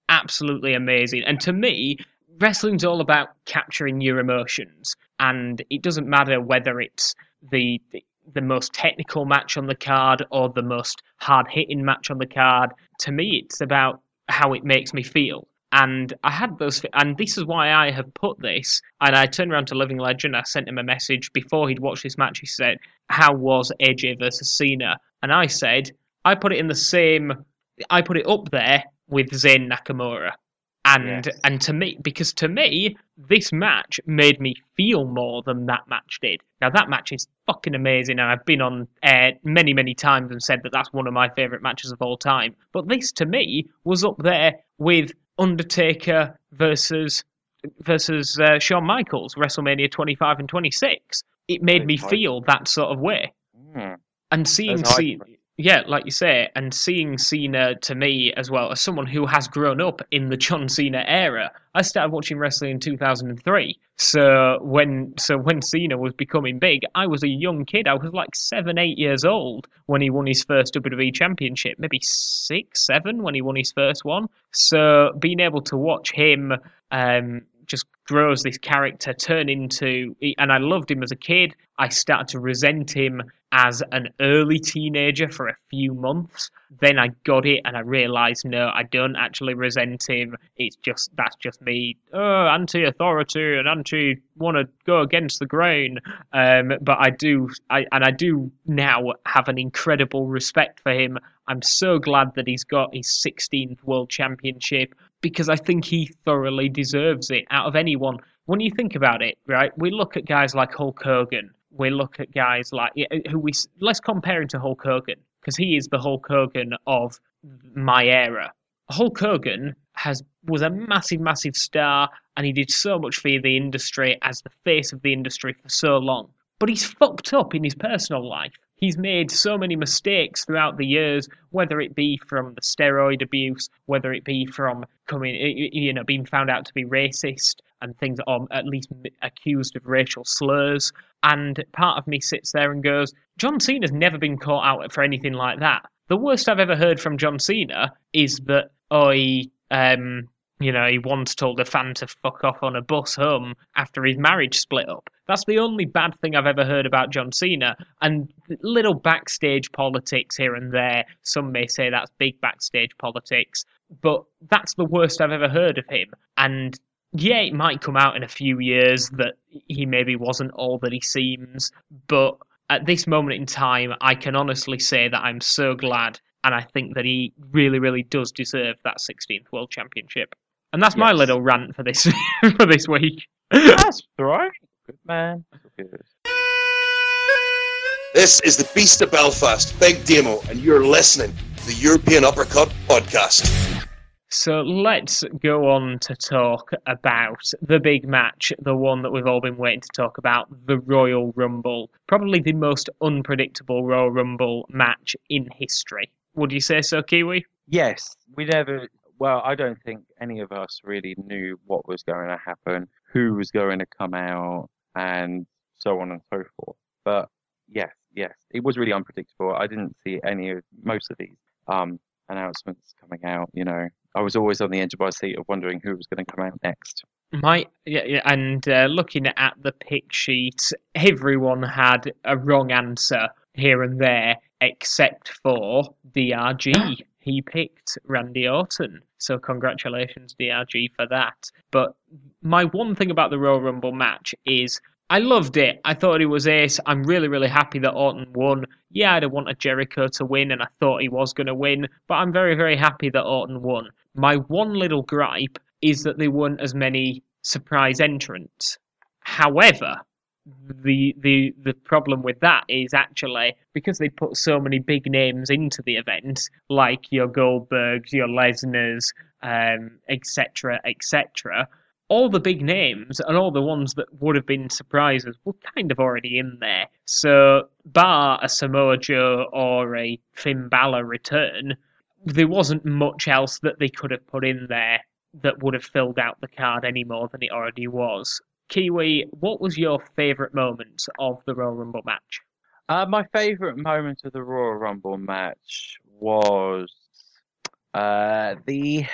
absolutely amazing. And to me, wrestling's all about capturing your emotions, and it doesn't matter whether it's the the most technical match on the card or the most hard-hitting match on the card. To me, it's about how it makes me feel. And I had those, and this is why I have put this. And I turned around to Living Legend. I sent him a message before he'd watched this match. He said, "How was A J versus Cena?" And I said, "I put it in the same. I put it up there with Zayn Nakamura." And Yes. and to me, because to me, this match made me feel more than that match did. Now that match is fucking amazing, and I've been on air many, many times and said that that's one of my favourite matches of all time. But this, to me, was up there with Undertaker versus versus uh, Shawn Michaels, WrestleMania twenty-five and twenty-six. It made me feel that sort of way. Mm. And seeing That's high Cena, yeah, like you say, and seeing Cena to me as well as someone who has grown up in the John Cena era. I started watching wrestling in two thousand three, so when so when Cena was becoming big, I was a young kid. I was like seven, eight years old when he won his first W W E Championship, maybe six, seven when he won his first one. So being able to watch him um, just grow as this character, turn into, and I loved him as a kid. I started to resent him as an early teenager for a few months. Then I got it and I realised, no, I don't actually resent him. It's just, that's just me, oh, anti-authority and anti, want to go against the grain. Um, but I do, I and I do now have an incredible respect for him. I'm so glad that he's got his sixteenth World Championship, because I think he thoroughly deserves it out of anyone. When you think about it, right, we look at guys like Hulk Hogan. We look at guys like, who we, let's compare him to Hulk Hogan, because he is the Hulk Hogan of my era. Hulk Hogan has was a massive, massive star, and he did so much for the industry as the face of the industry for so long. But he's fucked up in his personal life. He's made so many mistakes throughout the years, whether it be from the steroid abuse, whether it be from coming, you know, being found out to be racist and things, or at least accused of racial slurs. And part of me sits there and goes, John Cena's never been caught out for anything like that. The worst I've ever heard from John Cena is that, oh, he, um, you know, he once told a fan to fuck off on a bus home after his marriage split up. That's the only bad thing I've ever heard about John Cena. And little backstage politics here and there. Some may say that's big backstage politics. But that's the worst I've ever heard of him. And yeah, it might come out in a few years that he maybe wasn't all that he seems. But at this moment in time, I can honestly say that I'm so glad. And I think that he really, really does deserve that sixteenth World Championship. And that's yes. my little rant for this for this week. That's right. Good man. Good. This is the Beast of Belfast, Big Demo, and you're listening to the European Uppercut Podcast. So let's go on to talk about the big match, the one that we've all been waiting to talk about, the Royal Rumble. Probably the most unpredictable Royal Rumble match in history. Would you say so, Kiwi? Yes. We never... Well, I don't think any of us really knew what was going to happen, who was going to come out, and so on and so forth. But yes, yes, it was really unpredictable. I didn't see any of most of these um, announcements coming out. You know, I was always on the edge of my seat of wondering who was going to come out next. My yeah, yeah and uh, looking at the pick sheet, everyone had a wrong answer here and there, except for D R G. He picked Randy Orton, so congratulations, D R G, for that. But my one thing about the Royal Rumble match is I loved it. I thought it was ace. I'm really, really happy that Orton won. Yeah, I'd have wanted Jericho to win, and I thought he was going to win, but I'm very, very happy that Orton won. My one little gripe is that there weren't as many surprise entrants. However, the the the problem with that is actually because they put so many big names into the event, like your Goldbergs, your Lesners, um, et cetera, et cetera. All the big names and all the ones that would have been surprises were kind of already in there. So, bar a Samoa Joe or a Finn Balor return, there wasn't much else that they could have put in there that would have filled out the card any more than it already was. Kiwi, what was your favourite moment of the Royal Rumble match? Uh, my favourite moment of the Royal Rumble match was uh, the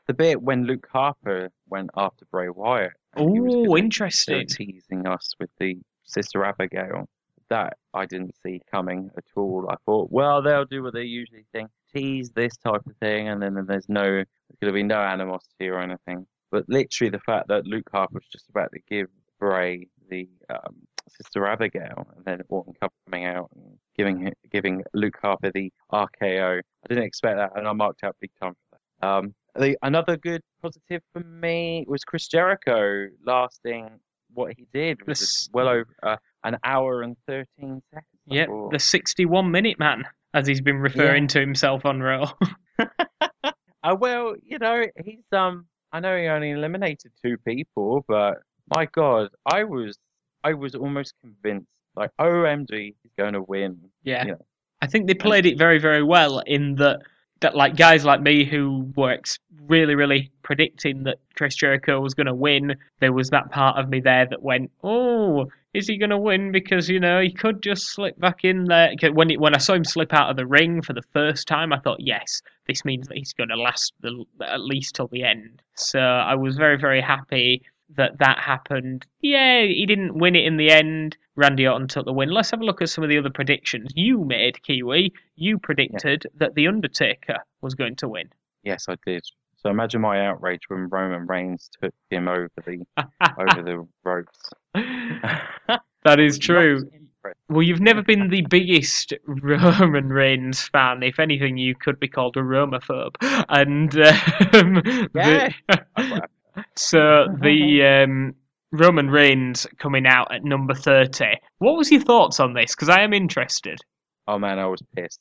the bit when Luke Harper went after Bray Wyatt. Oh, interesting. Teasing us with the Sister Abigail. That I didn't see coming at all. I thought, well, they'll do what they usually think, tease this type of thing, and then there's no, there's going to be no animosity or anything. But literally, the fact that Luke Harper was just about to give Bray the um, Sister Abigail, and then Orton coming out and giving giving Luke Harper the R K O. I didn't expect that, and I marked out big time for that. Um, the, another good positive for me was Chris Jericho lasting what he did, which was well over uh, an hour and thirteen seconds. Yeah, the sixty-one minute man, as he's been referring yeah. to himself on Raw. uh, well, you know, he's um. I know he only eliminated two people, but my God, I was I was almost convinced, like, O M G, he's going to win. Yeah, you know. I think they played it very, very well in that, that like, guys like me who were ex- really, really predicting that Chris Jericho was going to win, there was that part of me there that went, oh, is he going to win? Because, you know, he could just slip back in there. When it, when I saw him slip out of the ring for the first time, I thought, yes, this means that he's going to last the, at least till the end. So I was very, very happy that that happened. Yeah, he didn't win it in the end. Randy Orton took the win. Let's have a look at some of the other predictions you made, Kiwi. You predicted yeah. that The Undertaker was going to win. Yes, I did. So imagine my outrage when Roman Reigns took him over the over the ropes. That is true. Well, you've never been the biggest Roman Reigns fan. If anything, you could be called a Romaphobe. And um, yeah. the, so the um, Roman Reigns coming out at number thirty. What was your thoughts on this? Because I am interested. Oh man, I was pissed.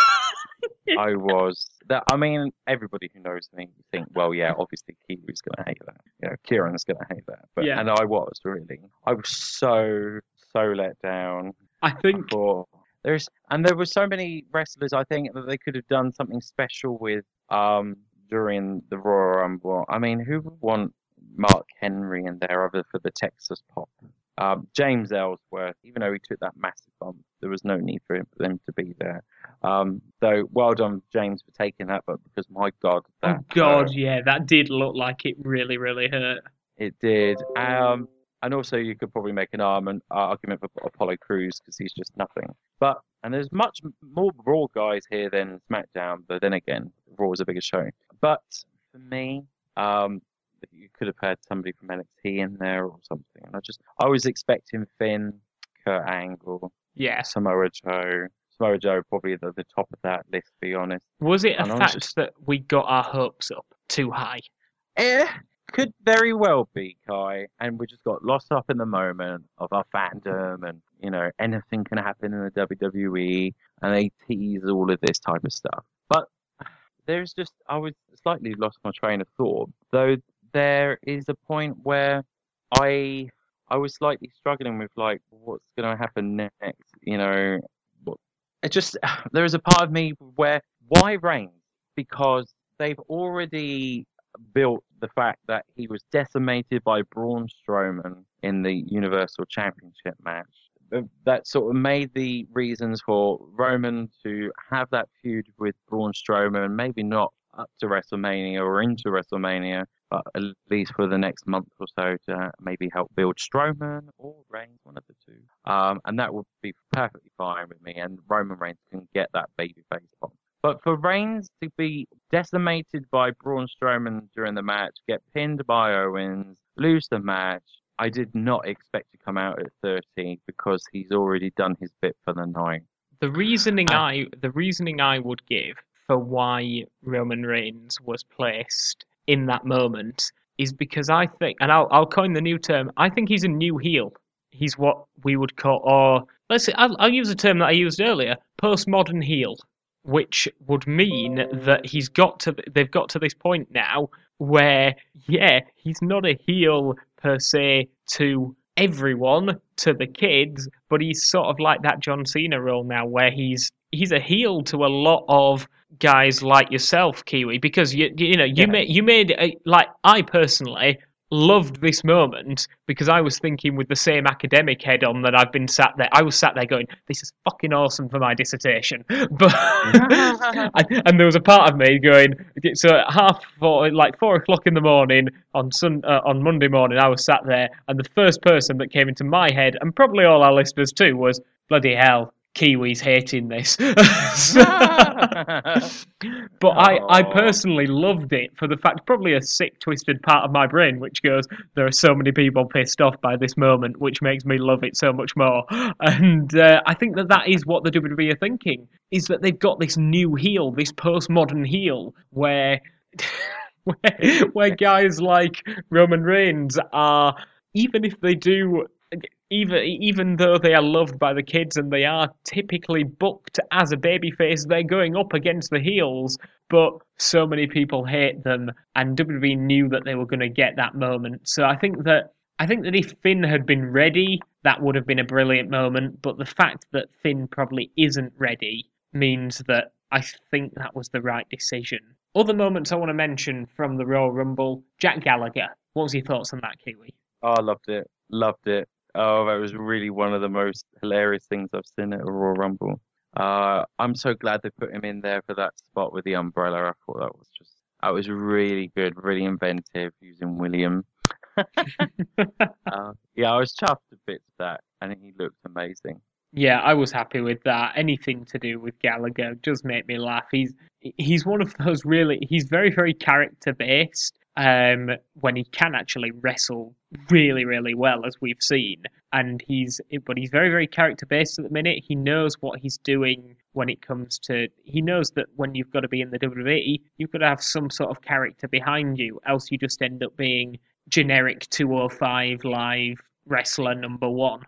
I was. That, I mean, everybody who knows me think, well, yeah, obviously Kiwi's going to hate that. You know, Kieran's going to hate that. But yeah. And I was, really. I was so, so let down. I think... For, there's And there were so many wrestlers, I think, that they could have done something special with um, during the Royal Rumble. I mean, who would want Mark Henry in there other for the Texas Pop? Um, James Ellsworth, even though he took that massive bump, there was no need for him, for them to be there. Um, so well done, James, for taking that, but because my God, that oh God, hurt. yeah, that did look like it really, really hurt. It did. Um, and also, you could probably make an argument, uh, argument for Apollo Crews because he's just nothing. But and there's much more Raw guys here than SmackDown, but then again, Raw is a bigger show. But for me, um, you could have had somebody from N X T in there or something. And I just, I was expecting Finn, Kurt Angle, yeah, Samoa Joe. Samoa Joe probably at the, the top of that list, to be honest. Was it a and fact just, that we got our hopes up too high? Eh, could very well be, Kai. And we just got lost up in the moment of our fandom and, you know, anything can happen in the W W E and they tease all of this type of stuff. But there's just, I was slightly lost my train of thought, though. There is a point where I I was slightly struggling with, like, what's going to happen next, you know. It just, there is a part of me where, why Reigns? Because they've already built the fact that he was decimated by Braun Strowman in the Universal Championship match. That sort of made the reasons for Roman to have that feud with Braun Strowman, maybe not up to WrestleMania or into WrestleMania, but at least for the next month or so to maybe help build Strowman or Reigns, one of the two. Um, and that would be perfectly fine with me, and Roman Reigns can get that babyface pop. But for Reigns to be decimated by Braun Strowman during the match, get pinned by Owens, lose the match, I did not expect to come out at thirty because he's already done his bit for the night. The reasoning Uh, I the reasoning I would give for why Roman Reigns was placed in that moment is because I think, and I'll I'll coin the new term, I think he's a new heel. He's what we would call, or let's say, I'll, I'll use a term that I used earlier, postmodern heel, which would mean that he's got to, they've got to this point now where, yeah, he's not a heel per se to everyone, to the kids, but he's sort of like that John Cena role now, where he's he's a heel to a lot of guys like yourself, Kiwi, because you you know you Yeah. made you made a, like I personally loved this moment because I was thinking with the same academic head on that I've been sat there. I was sat there going, "This is fucking awesome for my dissertation." But and there was a part of me going, so at half four, like four o'clock in the morning on sun uh, on Monday morning, I was sat there, and the first person that came into my head, and probably all our listeners too, was bloody hell. Kiwis hating this. But I, I personally loved it for the fact, probably a sick, twisted part of my brain, which goes, there are so many people pissed off by this moment, which makes me love it so much more. And uh, I think that that is what the W W E are thinking, is that they've got this new heel, this postmodern heel, where, where, where guys like Roman Reigns are, even if they do... Even even though they are loved by the kids and they are typically booked as a babyface, they're going up against the heels. But so many people hate them, and W W E knew that they were going to get that moment. So I think that I think that if Finn had been ready, that would have been a brilliant moment. But the fact that Finn probably isn't ready means that I think that was the right decision. Other moments I want to mention from the Royal Rumble: Jack Gallagher. What was your thoughts on that, Kiwi? Oh, I loved it. Loved it. Oh, that was really one of the most hilarious things I've seen at a Royal Rumble. Uh, I'm so glad they put him in there for that spot with the umbrella. I thought that was just, that was really good, really inventive using William. uh, yeah, I was chuffed a bit with that, and he looked amazing. Yeah, I was happy with that. Anything to do with Gallagher does make me laugh. He's he's one of those really, he's very, very character based. Um, when he can actually wrestle really, really well, as we've seen, and he's but he's very, very character based at the minute. He knows what he's doing when it comes to. He knows that when you've got to be in the W W E, you've got to have some sort of character behind you, else you just end up being generic two oh five live wrestler number one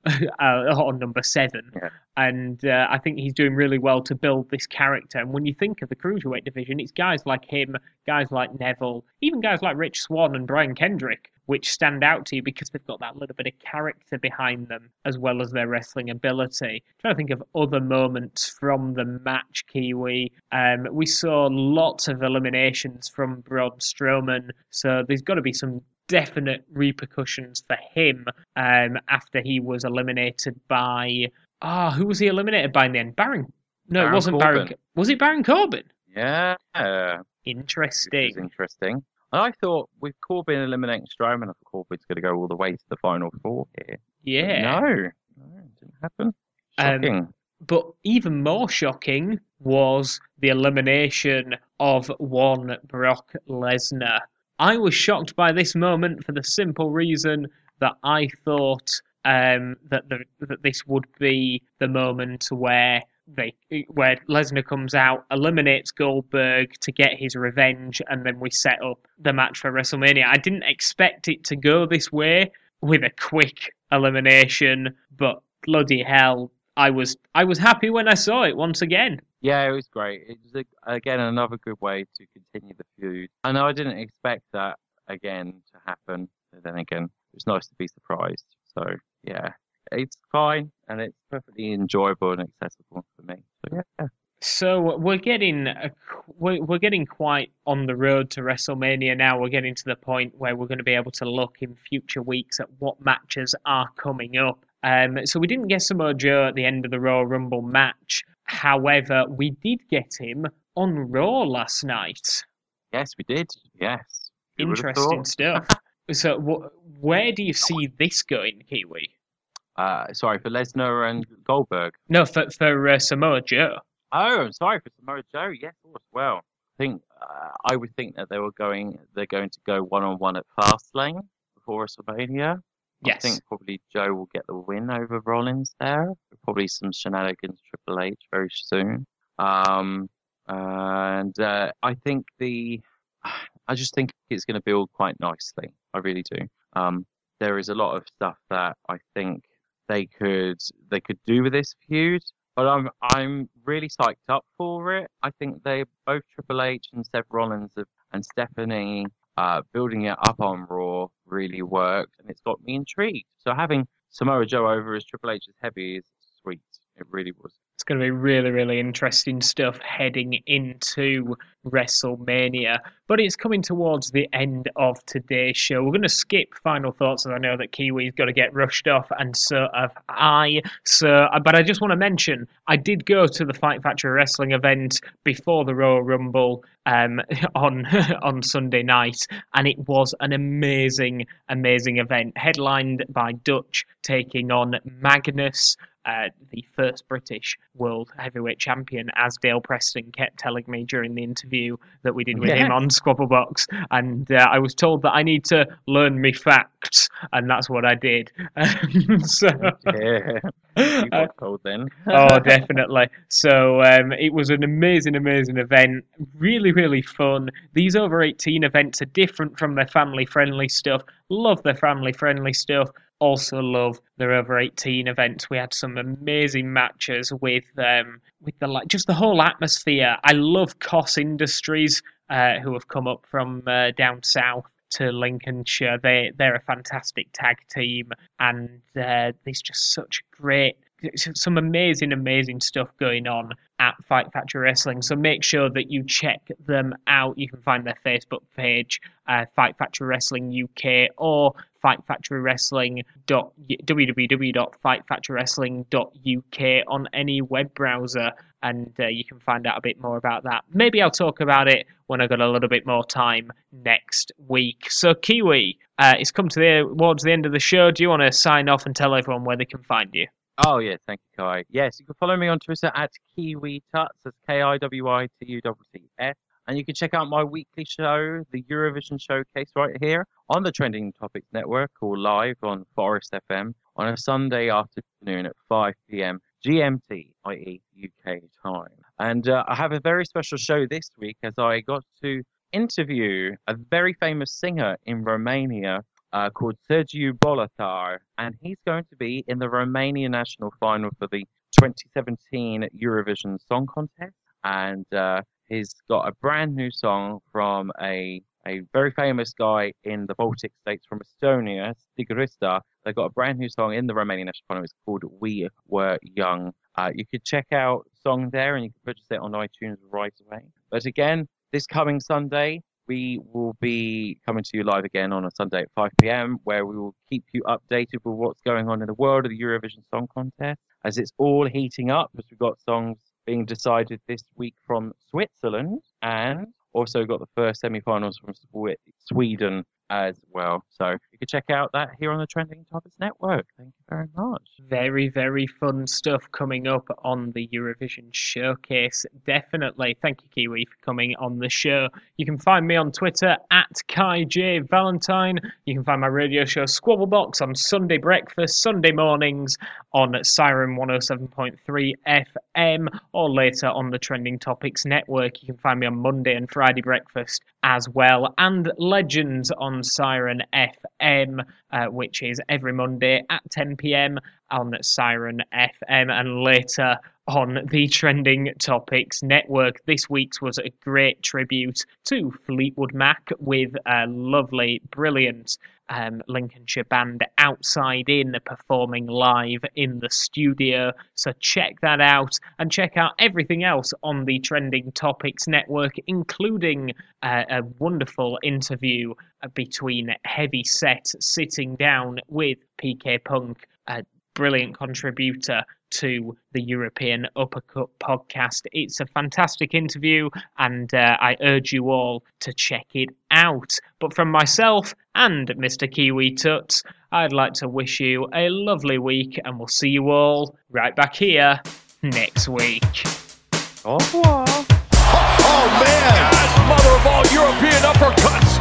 uh, or number seven. Yeah. And uh, I think he's doing really well to build this character. And when you think of the cruiserweight division, it's guys like him, guys like Neville, even guys like Rich Swann and Brian Kendrick, which stand out to you because they've got that little bit of character behind them as well as their wrestling ability. I'm trying to think of other moments from the match, Kiwi. Um, we saw lots of eliminations from Braun Strowman, so there's got to be some definite repercussions for him um, after he was eliminated by... Ah, oh, who was he eliminated by in the end? Baron... No, Baron it wasn't Corbin. Baron... Was it Baron Corbin? Yeah. Interesting. Which is interesting. And I thought with Corbin eliminating Strowman, I thought Corbin's going to go all the way to the final four here. Yeah. But no, no, it didn't happen. Shocking. Um, but even more shocking was the elimination of one Brock Lesnar. I was shocked by this moment for the simple reason that I thought um, that the, that this would be the moment where they where Lesnar comes out, eliminates Goldberg to get his revenge, and then we set up the match for WrestleMania. I didn't expect it to go this way with a quick elimination, but bloody hell, I was I was happy when I saw it once again. Yeah, it was great. It was, again, another good way to continue the feud. I know I didn't expect that, again, to happen. But then again, it was nice to be surprised. So, yeah, it's fine, and it's perfectly enjoyable and accessible for me. So, yeah. So we're getting a, we're, we're getting quite on the road to WrestleMania now. We're getting to the point where we're going to be able to look in future weeks at what matches are coming up. Um, so we didn't get Samoa Joe at the end of the Royal Rumble match. However, we did get him on Raw last night. Yes, we did. Yes. Who would have Interesting thought? stuff. So wh- where do you see this going, Kiwi? Uh, sorry, for Lesnar and Goldberg. No, for, for uh, Samoa Joe. Oh, I'm sorry, for Samoa Joe. Yes, of course. Well, I think uh, I would think that they were going. They're going to go one on one at Fastlane before WrestleMania. Yes. I think probably Joe will get the win over Rollins there. Probably some shenanigans Triple H very soon. Um, and uh, I think the, I just think it's going to build quite nicely. I really do. Um, there is a lot of stuff that I think they could they could do with this feud, but I'm I'm really psyched up for it. I think they both Triple H and Seth Rollins have, and Stephanie. Uh, building it up on Raw really worked, and it's got me intrigued. So having Samoa Joe over as Triple H's heavy is sweet. It really was. It's going to be really, really interesting stuff heading into WrestleMania. But it's coming towards the end of today's show. We're going to skip final thoughts, as I know that Kiwi's got to get rushed off, and so have I. So, but I just want to mention, I did go to the Fight Factory Wrestling event before the Royal Rumble um, on on Sunday night, and it was an amazing, amazing event, headlined by Dutch taking on Magnus. Uh, the first British World Heavyweight Champion, as Dale Preston kept telling me during the interview that we did with Yeah. him on Squabblebox. And uh, I was told that I need to learn me facts, and that's what I did. Um, so, Yeah, you got told then. oh, definitely. So um, it was an amazing, amazing event. Really, really fun. These over eighteen events are different from their family-friendly stuff. Love their family-friendly stuff. Also love their over eighteen events. We had some amazing matches with um, with the like just the whole atmosphere. I love Koss Industries, uh, who have come up from uh, down south to Lincolnshire. They they're a fantastic tag team, and uh, there's just such great, some amazing, amazing stuff going on at Fight Factory Wrestling. So make sure that you check them out. You can find their Facebook page, uh, Fight Factory Wrestling U K, or Fight Factory Wrestling dot w w w dot fight factory wrestling dot u k on any web browser, and uh, you can find out a bit more about that. Maybe I'll talk about it when I've got a little bit more time next week. So Kiwi, uh, it's come to the towards the end of the show. Do you want to sign off and tell everyone where they can find you? Oh, yeah, thank you, Kai. Yes, you can follow me on Twitter at Kiwi Tuts. That's K I W I T U T T S. And you can check out my weekly show, the Eurovision Showcase, right here on the Trending Topics Network, or live on Forest F M on a Sunday afternoon at five p.m. G M T, that is. U K time. And uh, I have a very special show this week, as I got to interview a very famous singer in Romania uh, called Sergiu Bolatar, and he's going to be in the Romania national final for the twenty seventeen Eurovision Song Contest. And uh, he's got a brand new song from a a very famous guy in the Baltic states from Estonia, Stig Rista. They've got a brand new song in the Romanian national final. It's called We Were Young. Uh, you could check out the song there, and you can purchase it on iTunes right away. But again, this coming Sunday, we will be coming to you live again on a Sunday at five p.m, where we will keep you updated with what's going on in the world of the Eurovision Song Contest, as it's all heating up, as we've got songs being decided this week from Switzerland, and also got the first semi-finals from Swe- Sweden as well. So you can check out that here on the Trending Topics Network. Thank you very much. Very, very fun stuff coming up on the Eurovision Showcase. Definitely. Thank you, Kiwi, for coming on the show. You can find me on Twitter at Kai J Valentine. You can find my radio show Squabblebox on Sunday breakfast, Sunday mornings on Siren one oh seven point three F M, or later on the Trending Topics Network. You can find me on Monday and Friday breakfast as well, and Legends on Siren F M, uh, which is every Monday at ten p.m. on Siren F M, and later on the Trending Topics Network. This week's was a great tribute to Fleetwood Mac with a lovely, brilliant um, Lincolnshire band Outside In performing live in the studio. So check that out, and check out everything else on the Trending Topics Network, including uh, a wonderful interview between Heavy Set sitting down with P K Punk, a brilliant contributor to the European Uppercut podcast. It's a fantastic interview, and uh, I urge you all to check it out. But from myself and Mister Kiwi Tuts, I'd like to wish you a lovely week, and we'll see you all right back here next week. Au revoir. Oh, man! That's mother of all European uppercuts!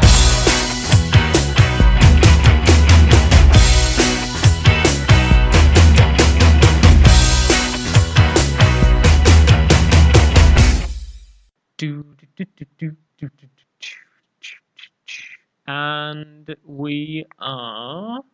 Do, do, do, do, do, do, do, do, do, do. And we are